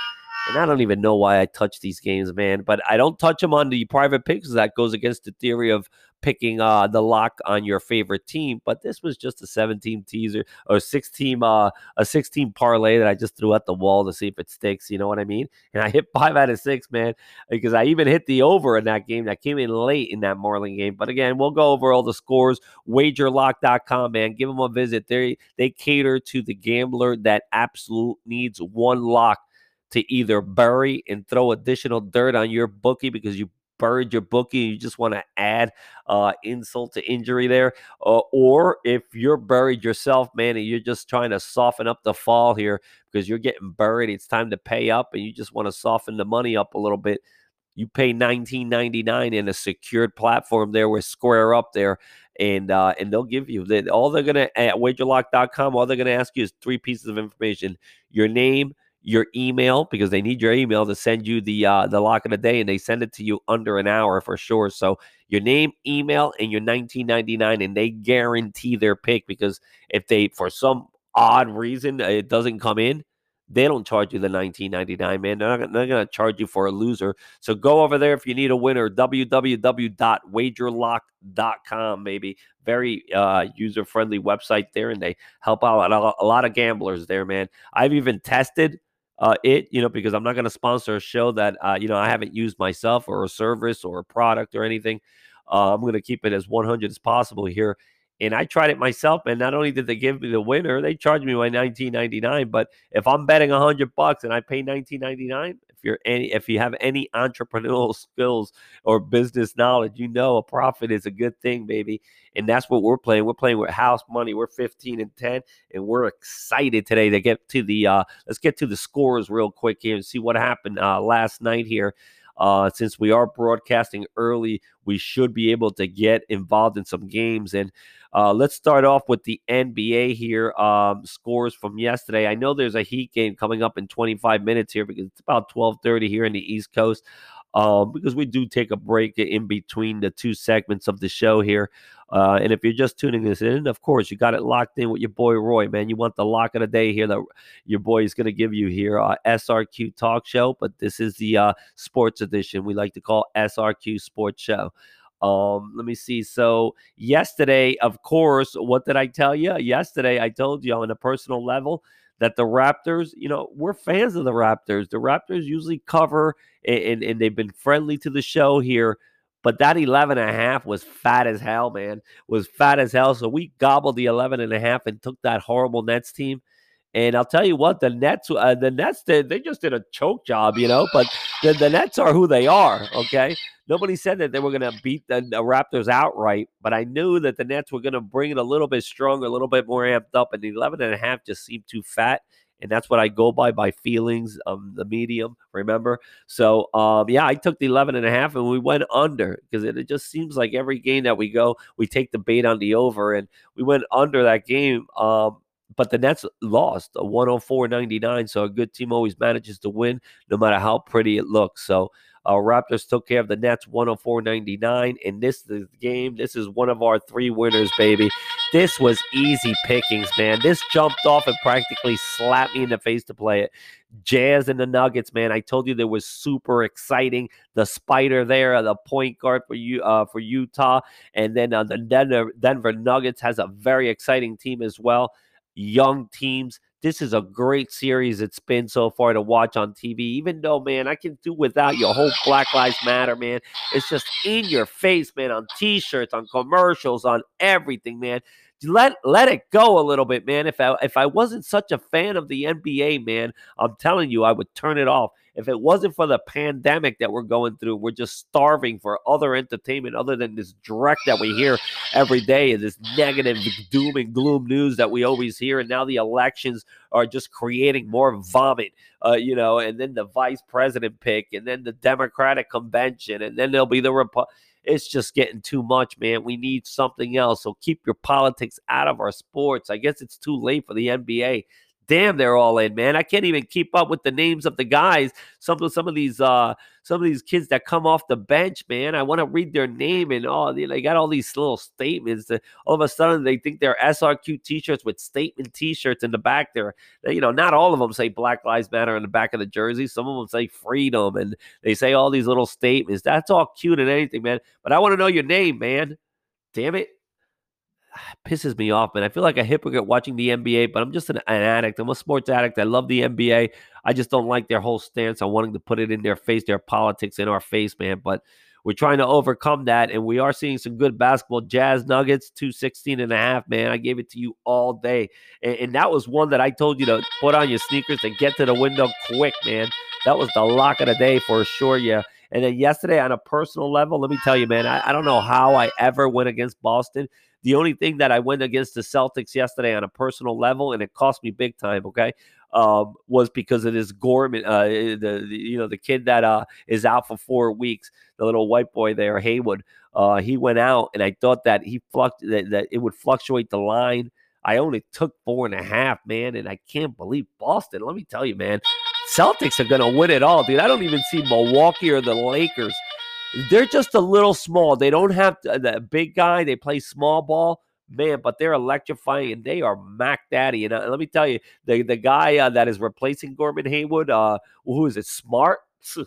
And I don't even know why I touch these games, man. But I don't touch them on the private picks because that goes against the theory of picking uh, the lock on your favorite team. But this was just a seven-team teaser or six-team uh, a six-team parlay that I just threw at the wall to see if it sticks. You know what I mean? And I hit five out of six, man, because I even hit the over in that game. That came in late in that Marlin game. But again, we'll go over all the scores. wager lock dot com, man. Give them a visit. They they cater to the gambler that absolute needs one lock to either bury and throw additional dirt on your bookie because you buried your bookie and you just want to add uh, insult to injury there. Uh, or if you're buried yourself, man, and you're just trying to soften up the fall here because you're getting buried, it's time to pay up and you just want to soften the money up a little bit. You pay nineteen ninety-nine in a secured platform there with Square Up there, and uh, and they'll give you that. All they're gonna at wager lock dot com. All they're gonna ask you is three pieces of information: your name, your email, because they need your email to send you the uh, the lock of the day, and they send it to you under an hour for sure. So your name, email, and your nineteen ninety-nine, and they guarantee their pick because if they for some odd reason it doesn't come in, they don't charge you the nineteen ninety-nine, man. They're not, they're going to charge you for a loser. So go over there if you need a winner. w w w dot wager lock dot com, maybe. Very uh, user-friendly website there, and they help out a lot of gamblers there, man. I've even tested uh, it, you know, because I'm not going to sponsor a show that, uh, you know, I haven't used myself or a service or a product or anything. Uh, I'm going to keep it as one hundred as possible here. And I tried it myself, and not only did they give me the winner, they charged me my nineteen ninety-nine. But if I'm betting a hundred bucks and I pay nineteen ninety-nine, if you're any, if you have any entrepreneurial skills or business knowledge, you know a profit is a good thing, baby. And that's what we're playing. We're playing with house money. We're fifteen and ten, and we're excited today to get to the. Uh, let's get to the scores real quick here and see what happened uh, last night here. Uh, since we are broadcasting early, we should be able to get involved in some games. And uh, let's start off with the N B A here. Um, scores from yesterday. I know there's a Heat game coming up in twenty-five minutes here because it's about twelve thirty here in the East Coast. Um, because we do take a break in between the two segments of the show here. Uh, and if you're just tuning this in, of course, you got it locked in with your boy Roy, man. You want the lock of the day here that your boy is going to give you here, uh, S R Q Talk Show. But this is the uh, sports edition we like to call S R Q Sports Show. Um, let me see. So yesterday, of course, what did I tell you? Yesterday, I told you on a personal level that the Raptors, you know, we're fans of the Raptors. The Raptors usually cover, and, and, and they've been friendly to the show here. But that eleven and a half was fat as hell, man. Was fat as hell. So we gobbled the eleven and a half and took that horrible Nets team. And I'll tell you what, the Nets, uh, the Nets did, they just did a choke job, you know. But the, the Nets are who they are, okay? Nobody said that they were going to beat the, the Raptors outright, but I knew that the Nets were going to bring it a little bit stronger, a little bit more amped up, and the eleven and a half just seemed too fat. And that's what I go by, by feelings, um, the medium, remember? So, um, yeah, I took the eleven and a half and we went under because it, it just seems like every game that we go, we take the bait on the over, and we went under that game. Um, but the Nets lost a one oh four ninety-nine. So a good team always manages to win no matter how pretty it looks. So uh, Raptors took care of the Nets one oh four ninety-nine. And this is the game. This is one of our three winners, baby. This was easy pickings, man. This jumped off and practically slapped me in the face to play it. Jazz and the Nuggets, man. I told you there was super exciting. The spider there, the point guard for you uh, for Utah. And then uh, the Denver, Denver Nuggets has a very exciting team as well. Young teams. This is a great series it's been so far to watch on T V, even though, man, I can do without your whole Black Lives Matter, man. It's just in your face, man, on T-shirts, on commercials, on everything, man. Let let it go a little bit, man. If I, if I wasn't such a fan of the N B A, man, I'm telling you, I would turn it off. If it wasn't for the pandemic that we're going through, we're just starving for other entertainment other than this dreck that we hear every day, and this negative doom and gloom news that we always hear. And now the elections are just creating more vomit, uh, you know, and then the vice president pick, and then the Democratic convention, and then there'll be the Republican. It's just getting too much, man. We need something else. So keep your politics out of our sports. I guess it's too late for the N B A. damn, they're all in, man. I can't even keep up with the names of the guys. Some of some of these uh some of these kids that come off the bench, man. I want to read their name, and oh, they, they got all these little statements that all of a sudden they think they're S R Q t-shirts with statement t-shirts in the back there. You know, not all of them say Black Lives Matter in the back of the jersey. Some of them say freedom, and they say all these little statements. That's all cute and anything, man. But I want to know your name, man. Damn it. Pisses me off, man. I feel like a hypocrite watching the N B A, but I'm just an, an addict. I'm a sports addict. I love the N B A. I just don't like their whole stance on wanting to put it in their face, their politics in our face, man. But we're trying to overcome that, and we are seeing some good basketball. Jazz Nuggets, two sixteen and a half, man. I gave it to you all day. And, and that was one that I told you to put on your sneakers and get to the window quick, man. That was the lock of the day for sure, yeah. And then yesterday, on a personal level, let me tell you, man, I, I don't know how I ever went against Boston. The only thing that I went against the Celtics yesterday on a personal level, and it cost me big time, okay, um, was because of this Gorman, uh, the, the you know the kid that uh, is out for four weeks, the little white boy there, Haywood. Uh, he went out, and I thought that he fluct- that, that it would fluctuate the line. I only took four and a half, man, and I can't believe Boston. Let me tell you, man, Celtics are gonna win it all, dude. I don't even see Milwaukee or the Lakers. They're just a little small. They don't have the big guy. They play small ball, man, but they're electrifying, and they are Mac Daddy. And uh, let me tell you, the, the guy uh, that is replacing Gordon Hayward, uh, who is it, Smart?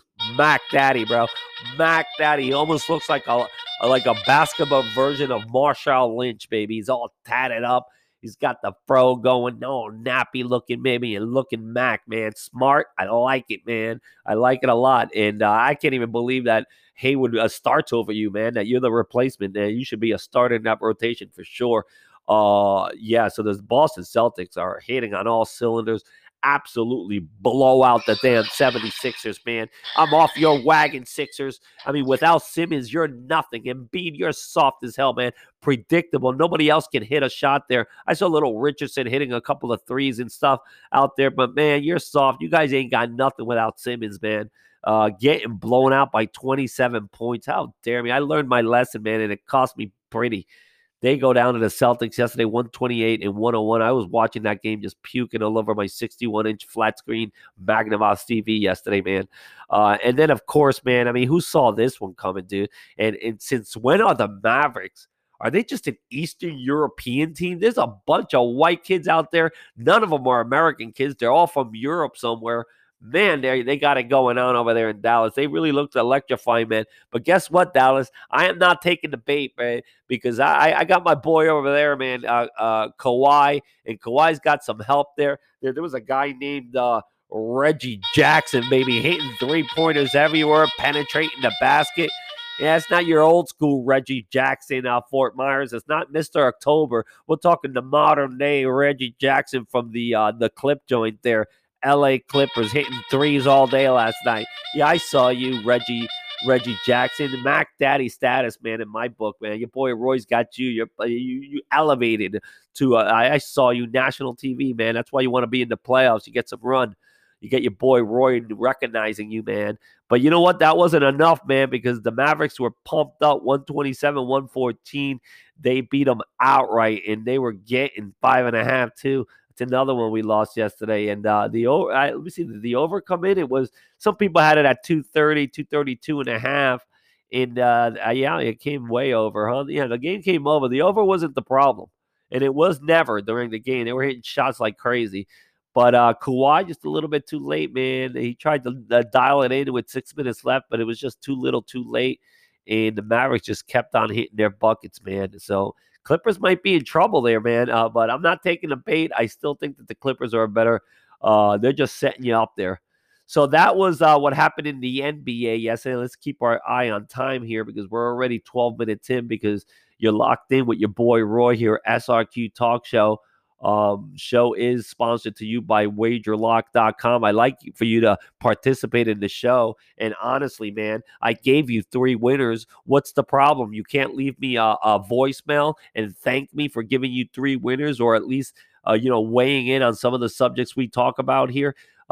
Mac Daddy, bro. Mac Daddy. He almost looks like a, like a basketball version of Marshawn Lynch, baby. He's all tatted up. He's got the fro going, no, nappy looking, maybe, and looking Mac, man. Smart. I like it, man. I like it a lot. And uh, I can't even believe that Haywood uh, starts over you, man, that you're the replacement. Man. You should be a starter in that rotation for sure. Uh, yeah, so the Boston Celtics are hitting on all cylinders. Absolutely blow out the damn seventy-sixers, man. I'm off your wagon, Sixers. I mean, without Simmons, you're nothing. Embiid, you're soft as hell, man. Predictable. Nobody else can hit a shot there. I saw little Richardson hitting a couple of threes and stuff out there, but, man, you're soft. You guys ain't got nothing without Simmons, man. Uh, getting blown out by twenty-seven points. How dare me? I learned my lesson, man, and it cost me pretty. They go down to the Celtics yesterday, one twenty-eight and one oh one. I was watching that game just puking all over my sixty-one inch flat screen Magnavox T V yesterday, man. Uh, and then, of course, man, I mean, who saw this one coming, dude? And, and since when are the Mavericks? Are they just an Eastern European team? There's a bunch of white kids out there. None of them are American kids. They're all from Europe somewhere. Man, they they got it going on over there in Dallas. They really looked electrifying, man. But guess what, Dallas? I am not taking the bait, man, because I I got my boy over there, man, uh, uh, Kawhi, and Kawhi's got some help there. There, there was a guy named uh, Reggie Jackson, baby, hitting three-pointers everywhere, penetrating the basket. Yeah, it's not your old school Reggie Jackson out uh, Fort Myers. It's not Mister October. We're talking the modern day Reggie Jackson from the uh, the clip joint there. L A Clippers hitting threes all day last night. Yeah, I saw you, Reggie Reggie Jackson. Mac Daddy status, man, in my book, man. Your boy Roy's got you. You're, you you elevated to, uh, I, I saw you national T V, man. That's why you want to be in the playoffs. You get some run. You get your boy Roy recognizing you, man. But you know what? That wasn't enough, man, because the Mavericks were pumped up, one twenty-seven one fourteen. They beat them outright, and they were getting five and a half, too. It's another one we lost yesterday. And uh, the over, I, let me see, did the over come in? It was, some people had it at two thirty, two thirty-two and a half. And uh, yeah, it came way over, huh? Yeah, the game came over. The over wasn't the problem. And it was never during the game. They were hitting shots like crazy. But uh, Kawhi just a little bit too late, man. He tried to uh, dial it in with six minutes left, but it was just too little too late. And the Mavericks just kept on hitting their buckets, man. So Clippers might be in trouble there, man. Uh, but I'm not taking the bait. I still think that the Clippers are better. Uh, they're just setting you up there. So that was uh, what happened in the N B A yesterday. Let's keep our eye on time here because we're already twelve minutes in because you're locked in with your boy Roy here, S R Q Talk Show. Um, show is sponsored to you by wager lock dot com. I like for you to participate in the show. And honestly, man, I gave you three winners. What's the problem? You can't leave me a, a voicemail and thank me for giving you three winners, or at least, uh, you know, weighing in on some of the subjects we talk about here.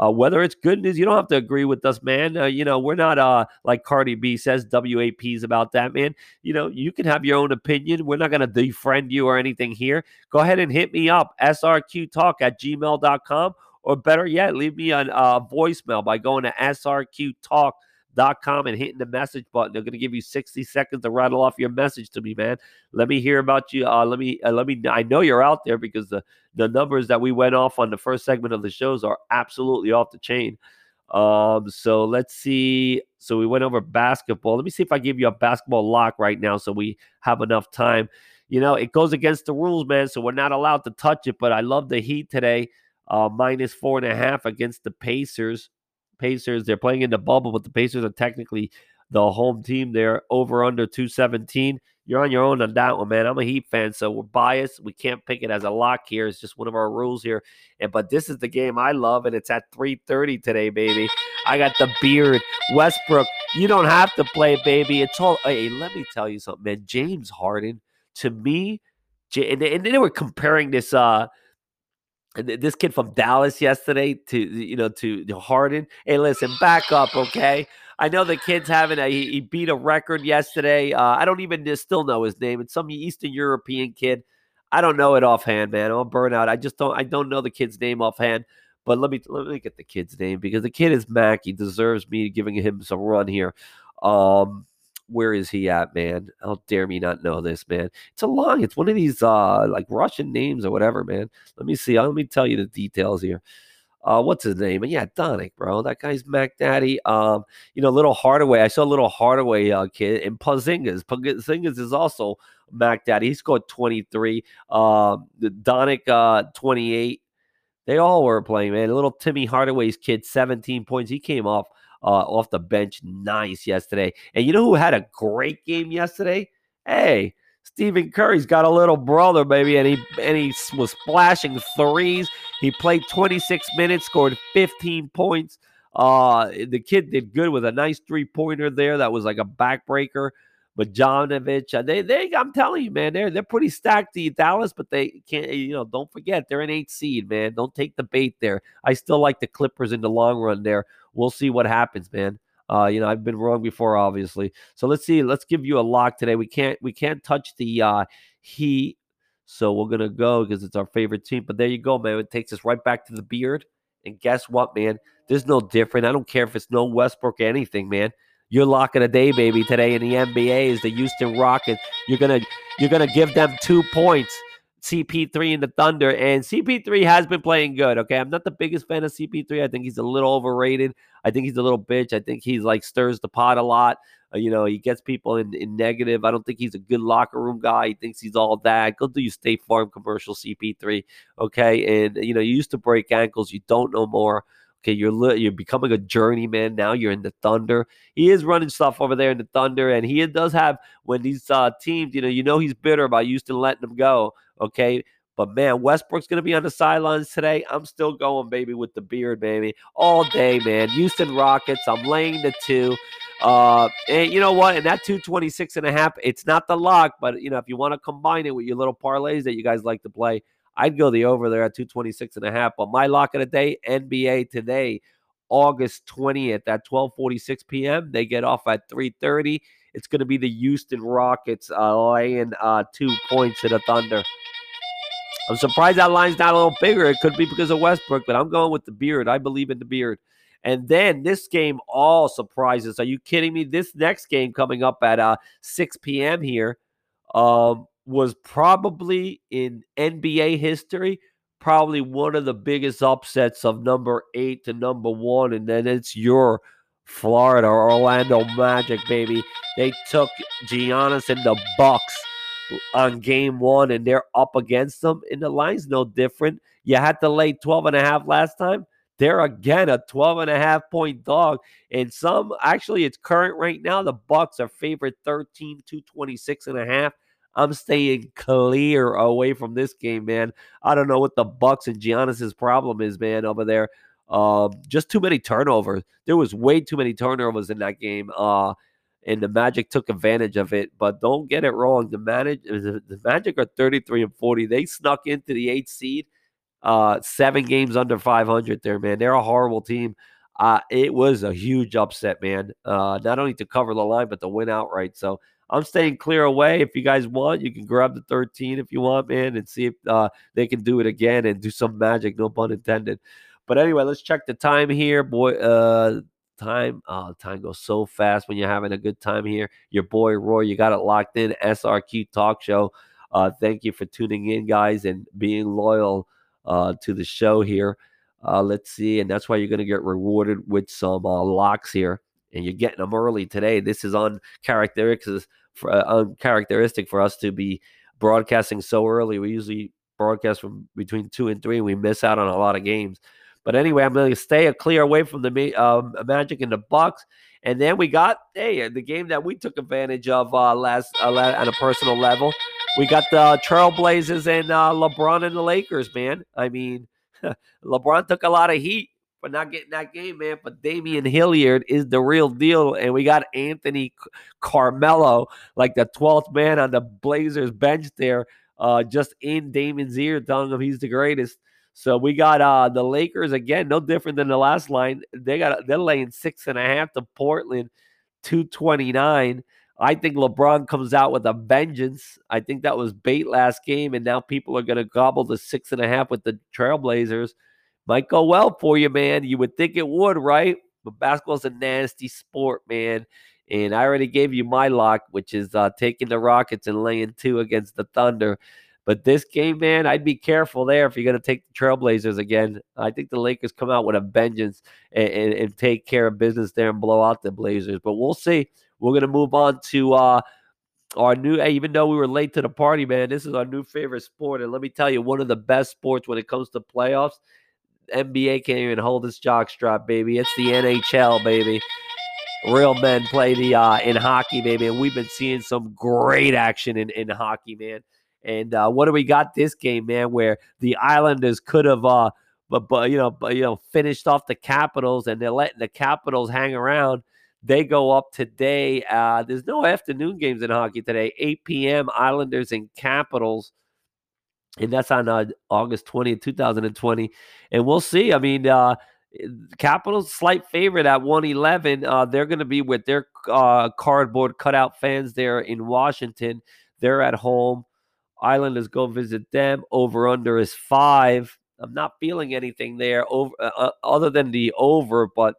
Uh, whether it's good news, you don't have to agree with us, man. Uh, you know, we're not uh, like Cardi B says, W A Ps about that, man. You know, you can have your own opinion. We're not going to defriend you or anything here. Go ahead and hit me up, S R Q talk at gmail dot com, or better yet, leave me a uh, voicemail by going to S R Q talk dot com and hitting the message button. They're going to give you sixty seconds to rattle off your message to me, man. Let me hear about you. Uh, let me, uh, let me, I know you're out there because the, the numbers that we went off on the first segment of the shows are absolutely off the chain. Um, so let's see. So we went over basketball. Let me see if I give you a basketball lock right now so we have enough time. You know, it goes against the rules, man, so we're not allowed to touch it, but I love the Heat today, uh, minus four and a half against the Pacers. Pacers, they're playing in the bubble, but the Pacers are technically the home team there, over under two seventeen. You're on your own on that one, man. I'm a Heat fan, so we're biased. We can't pick it as a lock here. It's just one of our rules here. And but this is the game I love, and it's at three thirty today, baby. I got the beard. Westbrook, you don't have to play, baby. It's all, hey, let me tell you something, man. James Harden, to me, and they were comparing this uh this kid from Dallas yesterday to, you know, to, to Harden. Hey, listen, back up, okay? I know the kid's having a, he, he beat a record yesterday. Uh, I don't even still know his name. It's some Eastern European kid. I don't know it offhand, man. I'm a burnout. I just don't, I don't know the kid's name offhand. But let me, let me get the kid's name because the kid is Mac. He deserves me giving him some run here. Um, Where is he at, man? How dare me not know this, man? It's a long, it's one of these uh like Russian names or whatever, man. Let me see. Let me tell you the details here. Uh, what's his name? Yeah, Donick, bro. That guy's Mac Daddy. Um, you know, Little Hardaway. I saw Little Hardaway uh, kid and Porzingis. Porzingis is also Mac Daddy. He scored twenty-three. Um, the Donick uh twenty-eight. They all were playing, man. Little Timmy Hardaway's kid, seventeen points. He came off uh, off the bench nice yesterday. And you know who had a great game yesterday? Hey, Stephen Curry's got a little brother, baby, and he and he was splashing threes. He played twenty-six minutes, scored fifteen points. Uh, the kid did good with a nice three-pointer there. That was like a backbreaker. Bogdanovic, uh, they, they, I'm telling you, man, they're they're pretty stacked, the Dallas, but they can't, you know, don't forget they're an eight seed, man. Don't take the bait there. I still like the Clippers in the long run there. We'll see what happens, man. Uh, you know, I've been wrong before, obviously. So let's see. Let's give you a lock today. We can't we can't touch the uh, Heat, so we're gonna go because it's our favorite team. But there you go, man. It takes us right back to the beard. And guess what, man? There's no different. I don't care if it's no Westbrook or anything, man. Your lock of the day, baby, today in the N B A is the Houston Rockets. You're gonna you're gonna give them two points. C P three and the Thunder, and C P three has been playing good. Okay, I'm not the biggest fan of C P three. I think he's a little overrated. I think he's a little bitch. I think he's like stirs the pot a lot. Uh, you know, he gets people in, in negative. I don't think he's a good locker room guy. He thinks he's all that. Go do your State Farm commercial, C P three. Okay, and you know, you used to break ankles. You don't know more. Okay, you're li- you're becoming a journeyman now. You're in the Thunder. He is running stuff over there in the Thunder, and he does have when these uh, teams, you know, you know he's bitter about Houston letting him go. Okay, but man, Westbrook's gonna be on the sidelines today. I'm still going, baby, with the beard, baby, all day, man. Houston Rockets. I'm laying the two. Uh, and you know what? And that two twenty-six and a half, it's not the lock, but you know, if you want to combine it with your little parlays that you guys like to play, I'd go the over there at two twenty-six and a half. But my lock of the day, N B A today, August twentieth at twelve forty-six p.m. They get off at three thirty. It's going to be the Houston Rockets uh, laying uh, two points to the Thunder. I'm surprised that line's not a little bigger. It could be because of Westbrook, but I'm going with the beard. I believe in the beard. And then this game, all surprises. Are you kidding me? This next game coming up at uh, six p.m. here um, was probably in N B A history, probably one of the biggest upsets of number eight to number one. And then it's your Florida Orlando Magic, baby. They took Giannis and the Bucks on game one, and they're up against them. And the line's no different. You had to lay twelve and a half last time. They're again a twelve and a half point dog. And some, actually, it's current right now. The Bucks are favored thirteen, two twenty-six and a half. I'm staying clear away from this game, man. I don't know what the Bucks and Giannis's problem is, man, over there. Um, just too many turnovers. There was way too many turnovers in that game. Uh, and the Magic took advantage of it. But don't get it wrong. The Magic, the Magic are thirty-three and forty. They snuck into the eighth seed. Uh, seven games under five hundred there, man. They're a horrible team. Uh, it was a huge upset, man. Uh, not only to cover the line, but to win outright. So I'm staying clear away. If you guys want, you can grab the thirteen if you want, man, and see if uh, they can do it again and do some magic, no pun intended. But anyway, let's check the time here, boy. Uh, time, oh, time goes so fast when you're having a good time here. Your boy Roy, you got it locked in. S R Q Talk Show. Uh, thank you for tuning in, guys, and being loyal uh, to the show here. Uh, let's see, and that's why you're going to get rewarded with some uh, locks here, and you're getting them early today. This is uncharacteristic for, uh, uncharacteristic for us to be broadcasting so early. We usually broadcast from between two and three, and we miss out on a lot of games. But anyway, I'm going to stay clear away from the um, Magic and the Bucks. And then we got, hey, the game that we took advantage of uh, last uh, on a personal level. We got the Trailblazers and uh, LeBron and the Lakers, man. I mean, LeBron took a lot of heat for not getting that game, man. But Damian Hilliard is the real deal. And we got Anthony Carmelo, like the twelfth man on the Blazers bench there, uh, just in Damian's ear, telling him he's the greatest. So we got uh, the Lakers again, no different than the last line. They got they're laying six and a half to Portland, two twenty-nine. I think LeBron comes out with a vengeance. I think that was bait last game, and now people are going to gobble the six and a half with the Trailblazers. Might go well for you, man. You would think it would, right? But basketball's a nasty sport, man. And I already gave you my lock, which is uh, taking the Rockets and laying two against the Thunder. But this game, man, I'd be careful there if you're going to take the Trailblazers again. I think the Lakers come out with a vengeance and, and, and take care of business there and blow out the Blazers. But we'll see. We're going to move on to uh, our new, hey, even though we were late to the party, man, this is our new favorite sport. And let me tell you, one of the best sports when it comes to playoffs. N B A can't even hold its jockstrap, baby. It's the N H L, baby. Real men play the uh, in hockey, baby. And we've been seeing some great action in, in hockey, man. And uh, what do we got this game, man? Where the Islanders could have, uh, but, but you know, but, you know, finished off the Capitals, and they're letting the Capitals hang around. They go up today. Uh, there's no afternoon games in hockey today. eight p.m. Islanders and Capitals, and that's on uh, August twentieth, twenty twenty. And we'll see. I mean, uh, Capitals slight favorite at one eleven. Uh, they're going to be with their uh, cardboard cutout fans there in Washington. They're at home. Islanders go visit them. Over under is five. I'm not feeling anything there over uh, other than the over, but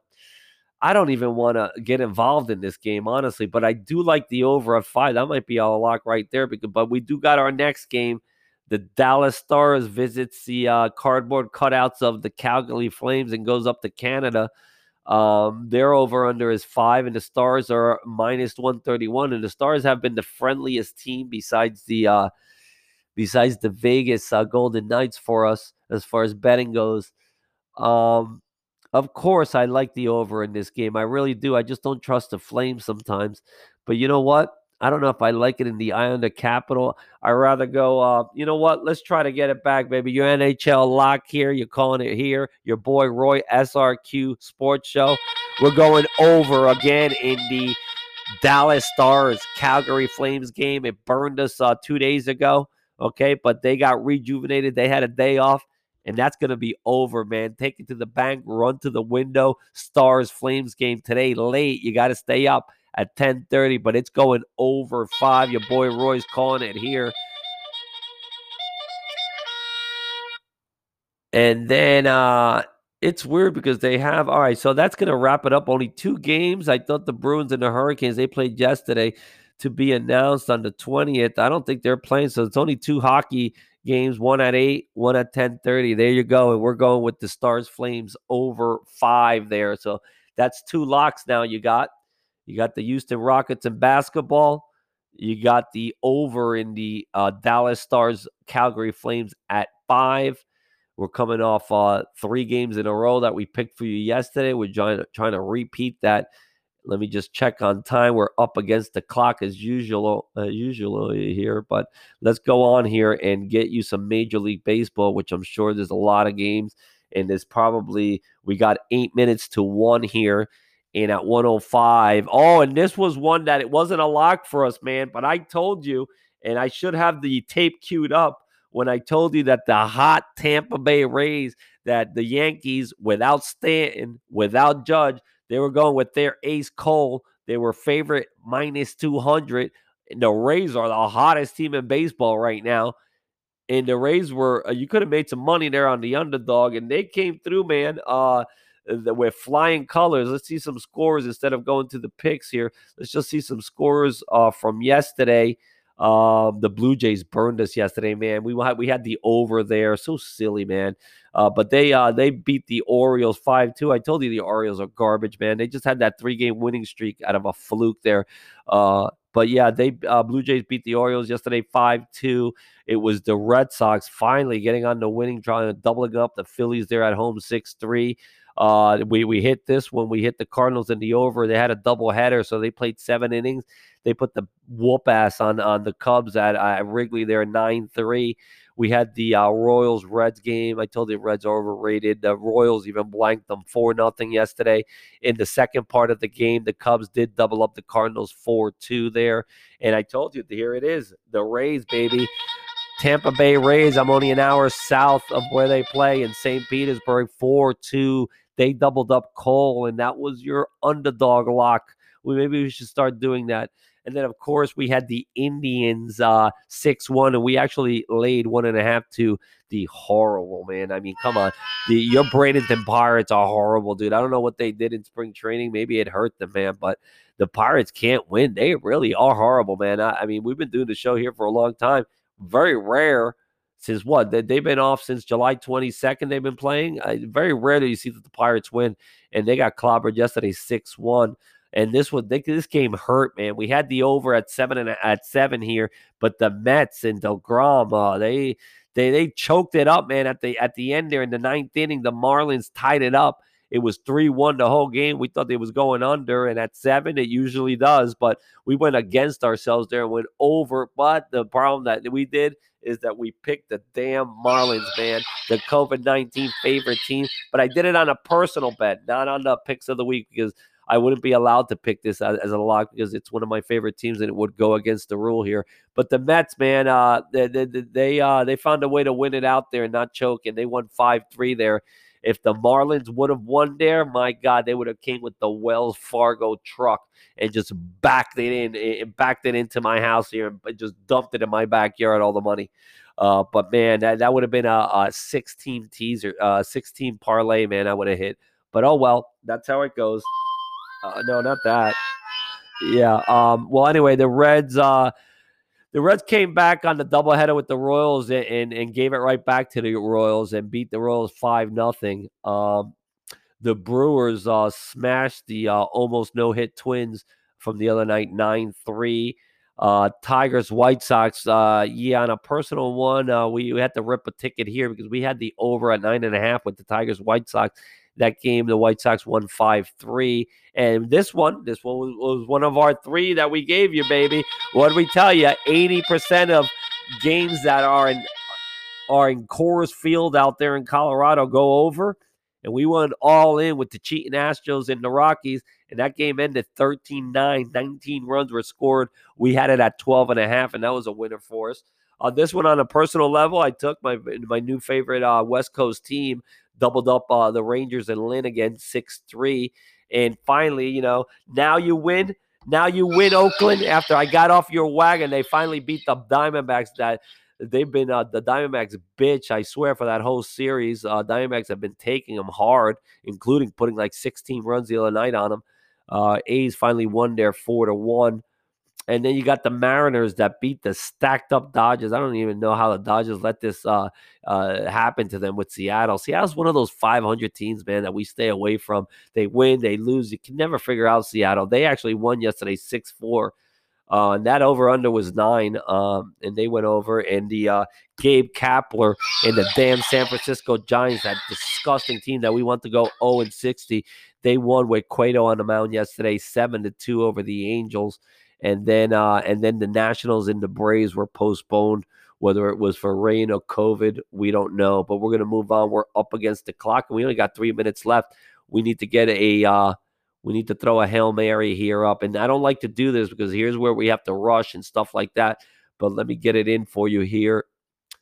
I don't even want to get involved in this game, honestly. But I do like the over at five. That might be a lock right there. Because, but we do got our next game. The Dallas Stars visits the uh, cardboard cutouts of the Calgary Flames and goes up to Canada. Um, their over under is five, and the Stars are minus one thirty-one. And the Stars have been the friendliest team besides the uh, besides the Vegas uh, Golden Knights for us as far as betting goes. Um, of course, I like the over in this game. I really do. I just don't trust the Flames sometimes. But you know what? I don't know if I like it in the Islander Capital. I'd rather go, uh, you know what? Let's try to get it back, baby. Your N H L lock here. You're calling it here. Your boy Roy, S R Q Sports Show. We're going over again in the Dallas Stars Calgary Flames game. It burned us uh, two days ago. Okay, but they got rejuvenated. They had a day off, and that's going to be over, man. Take it to the bank, run to the window. Stars Flames game today late. You got to stay up at ten thirty, but it's going over five. Your boy Roy's calling it here. And then uh, it's weird because they have, all right, so that's going to wrap it up. Only two games. I thought the Bruins and the Hurricanes, they played yesterday, to be announced on the twentieth. I don't think they're playing, so it's only two hockey games, one at eight, one at ten thirty. There you go, and we're going with the Stars Flames over five there. So that's two locks now you got. You got the Houston Rockets in basketball. You got the over in the uh, Dallas Stars Calgary Flames at five. We're coming off uh, three games in a row that we picked for you yesterday. We're trying to, trying to repeat that. Let me just check on time. We're up against the clock as usual, uh, usually here. But let's go on here and get you some Major League Baseball, which I'm sure there's a lot of games. And there's probably, we got eight minutes to one here. And at one oh five. Oh, and this was one that it wasn't a lock for us, man. But I told you, and I should have the tape queued up, when I told you that the hot Tampa Bay Rays, that the Yankees, without Stanton, without Judge, they were going with their ace Cole. They were favorite minus two hundred. And the Rays are the hottest team in baseball right now. And the Rays were, uh, you could have made some money there on the underdog, and they came through, man, uh, with flying colors. Let's see some scores instead of going to the picks here. Let's just see some scores uh, from yesterday. Um, the Blue Jays burned us yesterday, man. We had we had the over there. So silly, man. Uh, but they uh, they beat the Orioles five two. I told you the Orioles are garbage, man. They just had that three-game winning streak out of a fluke there. Uh, but, yeah, they uh, Blue Jays beat the Orioles yesterday five two. It was the Red Sox finally getting on the winning draw and doubling up the Phillies there at home six three. Uh, we, we hit this when we hit the Cardinals in the over. They had a doubleheader, so they played seven innings. They put the whoop ass on, on the Cubs at, at Wrigley there nine three. We had the uh, Royals-Reds game. I told you Reds are overrated. The Royals even blanked them four nothing yesterday. In the second part of the game, the Cubs did double up the Cardinals four two there. And I told you, here it is, the Rays, baby. Tampa Bay Rays, I'm only an hour south of where they play in Saint Petersburg, four two. They doubled up Cole, and that was your underdog lock. We, maybe we should start doing that. And then, of course, we had the Indians uh, six one, and we actually laid one and a half to the horrible, man. I mean, come on. The, your Bradenton Pirates are horrible, dude. I don't know what they did in spring training. Maybe it hurt them, man, but the Pirates can't win. They really are horrible, man. I, I mean, we've been doing the show here for a long time. Very rare since what? They, they've been off since July twenty-second they've been playing. Uh, very rare that you see that the Pirates win, and they got clobbered yesterday six one. And this was they, this game hurt, man. We had the over at seven and at seven here, but the Mets and DeGrom, uh, they they they choked it up, man. At the at the end there in the ninth inning, the Marlins tied it up. It was three one the whole game. We thought it was going under, and at seven, it usually does. But we went against ourselves there and went over. But the problem that we did is that we picked the damn Marlins, man, the COVID nineteen favorite team. But I did it on a personal bet, not on the picks of the week, because I wouldn't be allowed to pick this as, as a lock because it's one of my favorite teams and it would go against the rule here. But the Mets, man, uh, they they they, uh, they found a way to win it out there and not choke, and they won five three there. If the Marlins would have won there, my God, they would have came with the Wells Fargo truck and just backed it in, and backed it into my house here and just dumped it in my backyard, all the money. Uh, but, man, that, that would have been a, a six-team teaser, uh, six-team parlay, man, I would have hit. But, oh, well, that's how it goes. Uh, no, not that. Yeah. Um, well, anyway, the Reds uh, the Reds came back on the doubleheader with the Royals and, and, and gave it right back to the Royals and beat the Royals five nothing. Um, the Brewers uh, smashed the uh, almost no-hit Twins from the other night, nine three. Uh, Tigers, White Sox, uh, yeah, on a personal one, uh, we, we had to rip a ticket here because we had the over at nine and a half with the Tigers, White Sox. That game, the White Sox won five three. And this one, this one was, was one of our three that we gave you, baby. What did we tell you? eighty percent of games that are in are in Coors Field out there in Colorado go over. And we went all in with the cheating Astros and the Rockies. And that game ended thirteen nine. nineteen runs were scored. We had it at twelve and a half, and that was a winner for us. On uh, this one, on a personal level, I took my my new favorite uh, West Coast team, doubled up uh, the Rangers and Lynn again, six three. And finally, you know, now you win. Now you win, Oakland. After I got off your wagon, they finally beat the Diamondbacks. That they've been uh, the Diamondbacks bitch, I swear, for that whole series. Uh, Diamondbacks have been taking them hard, including putting like sixteen runs the other night on them. Uh, A's finally won there four to one. And then you got the Mariners that beat the stacked up Dodgers. I don't even know how the Dodgers let this uh, uh, happen to them with Seattle. Seattle's one of those five hundred teams, man, that we stay away from. They win, they lose. You can never figure out Seattle. They actually won yesterday six four. Uh, and that over-under was nine, um, and they went over. And the uh, Gabe Kapler and the damn San Francisco Giants, that disgusting team that we want to go oh and sixty, they won with Cueto on the mound yesterday, seven to two over the Angels. And then uh, and then the Nationals and the Braves were postponed, whether it was for rain or COVID, we don't know. But we're going to move on. We're up against the clock, and we only got three minutes left. We need to get a uh, we need to throw a Hail Mary here up. And I don't like to do this because here's where we have to rush and stuff like that. But let me get it in for you here.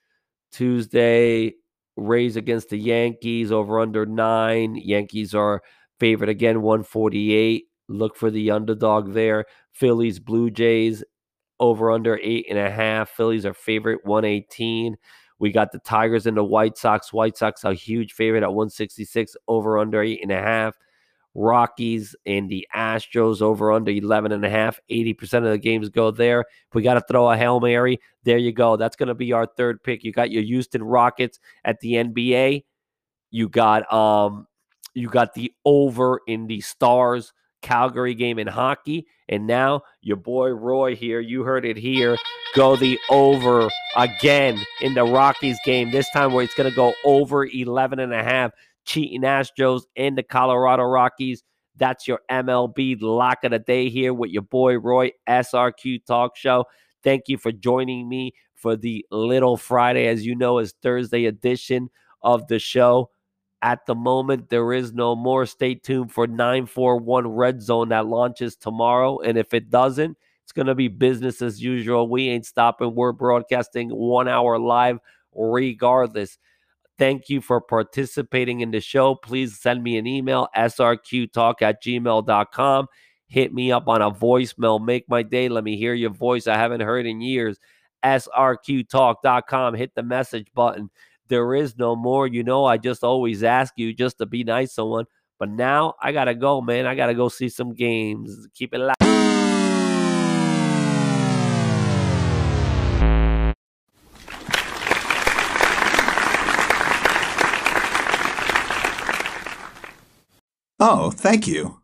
Tuesday, Rays against the Yankees, over under nine. Yankees are favorite again, one forty-eight. Look for the underdog there. Phillies, Blue Jays, over under eight and a half. Phillies are favorite, one eighteen. We got the Tigers and the White Sox. White Sox are huge favorite at one sixty-six, over under eight and a half. Rockies and the Astros, over under eleven and a half. eighty percent of the games go there. If we got to throw a Hail Mary, there you go. That's going to be our third pick. You got your Houston Rockets at the N B A. You got um, you got the over in the Stars Calgary game in hockey. And now your boy Roy here, you heard it here, go the over again in the Rockies game. This time where it's going to go over eleven and a half. Cheating Astros and the Colorado Rockies. That's your M L B lock of the day here with your boy Roy, S R Q Talk Show. Thank you for joining me for the Little Friday, as you know, is Thursday edition of the show. At the moment, there is no more. Stay tuned for nine forty-one Red Zone that launches tomorrow. And if it doesn't, it's going to be business as usual. We ain't stopping. We're broadcasting one hour live regardless. Thank you for participating in the show. Please send me an email, S R Q talk at gmail dot com. Hit me up on a voicemail. Make my day. Let me hear your voice. I haven't heard in years. S R Q talk dot com. Hit the message button. There is no more. You know, I just always ask you just to be nice to someone. But now I got to go, man. I got to go see some games. Keep it loud. Oh, thank you.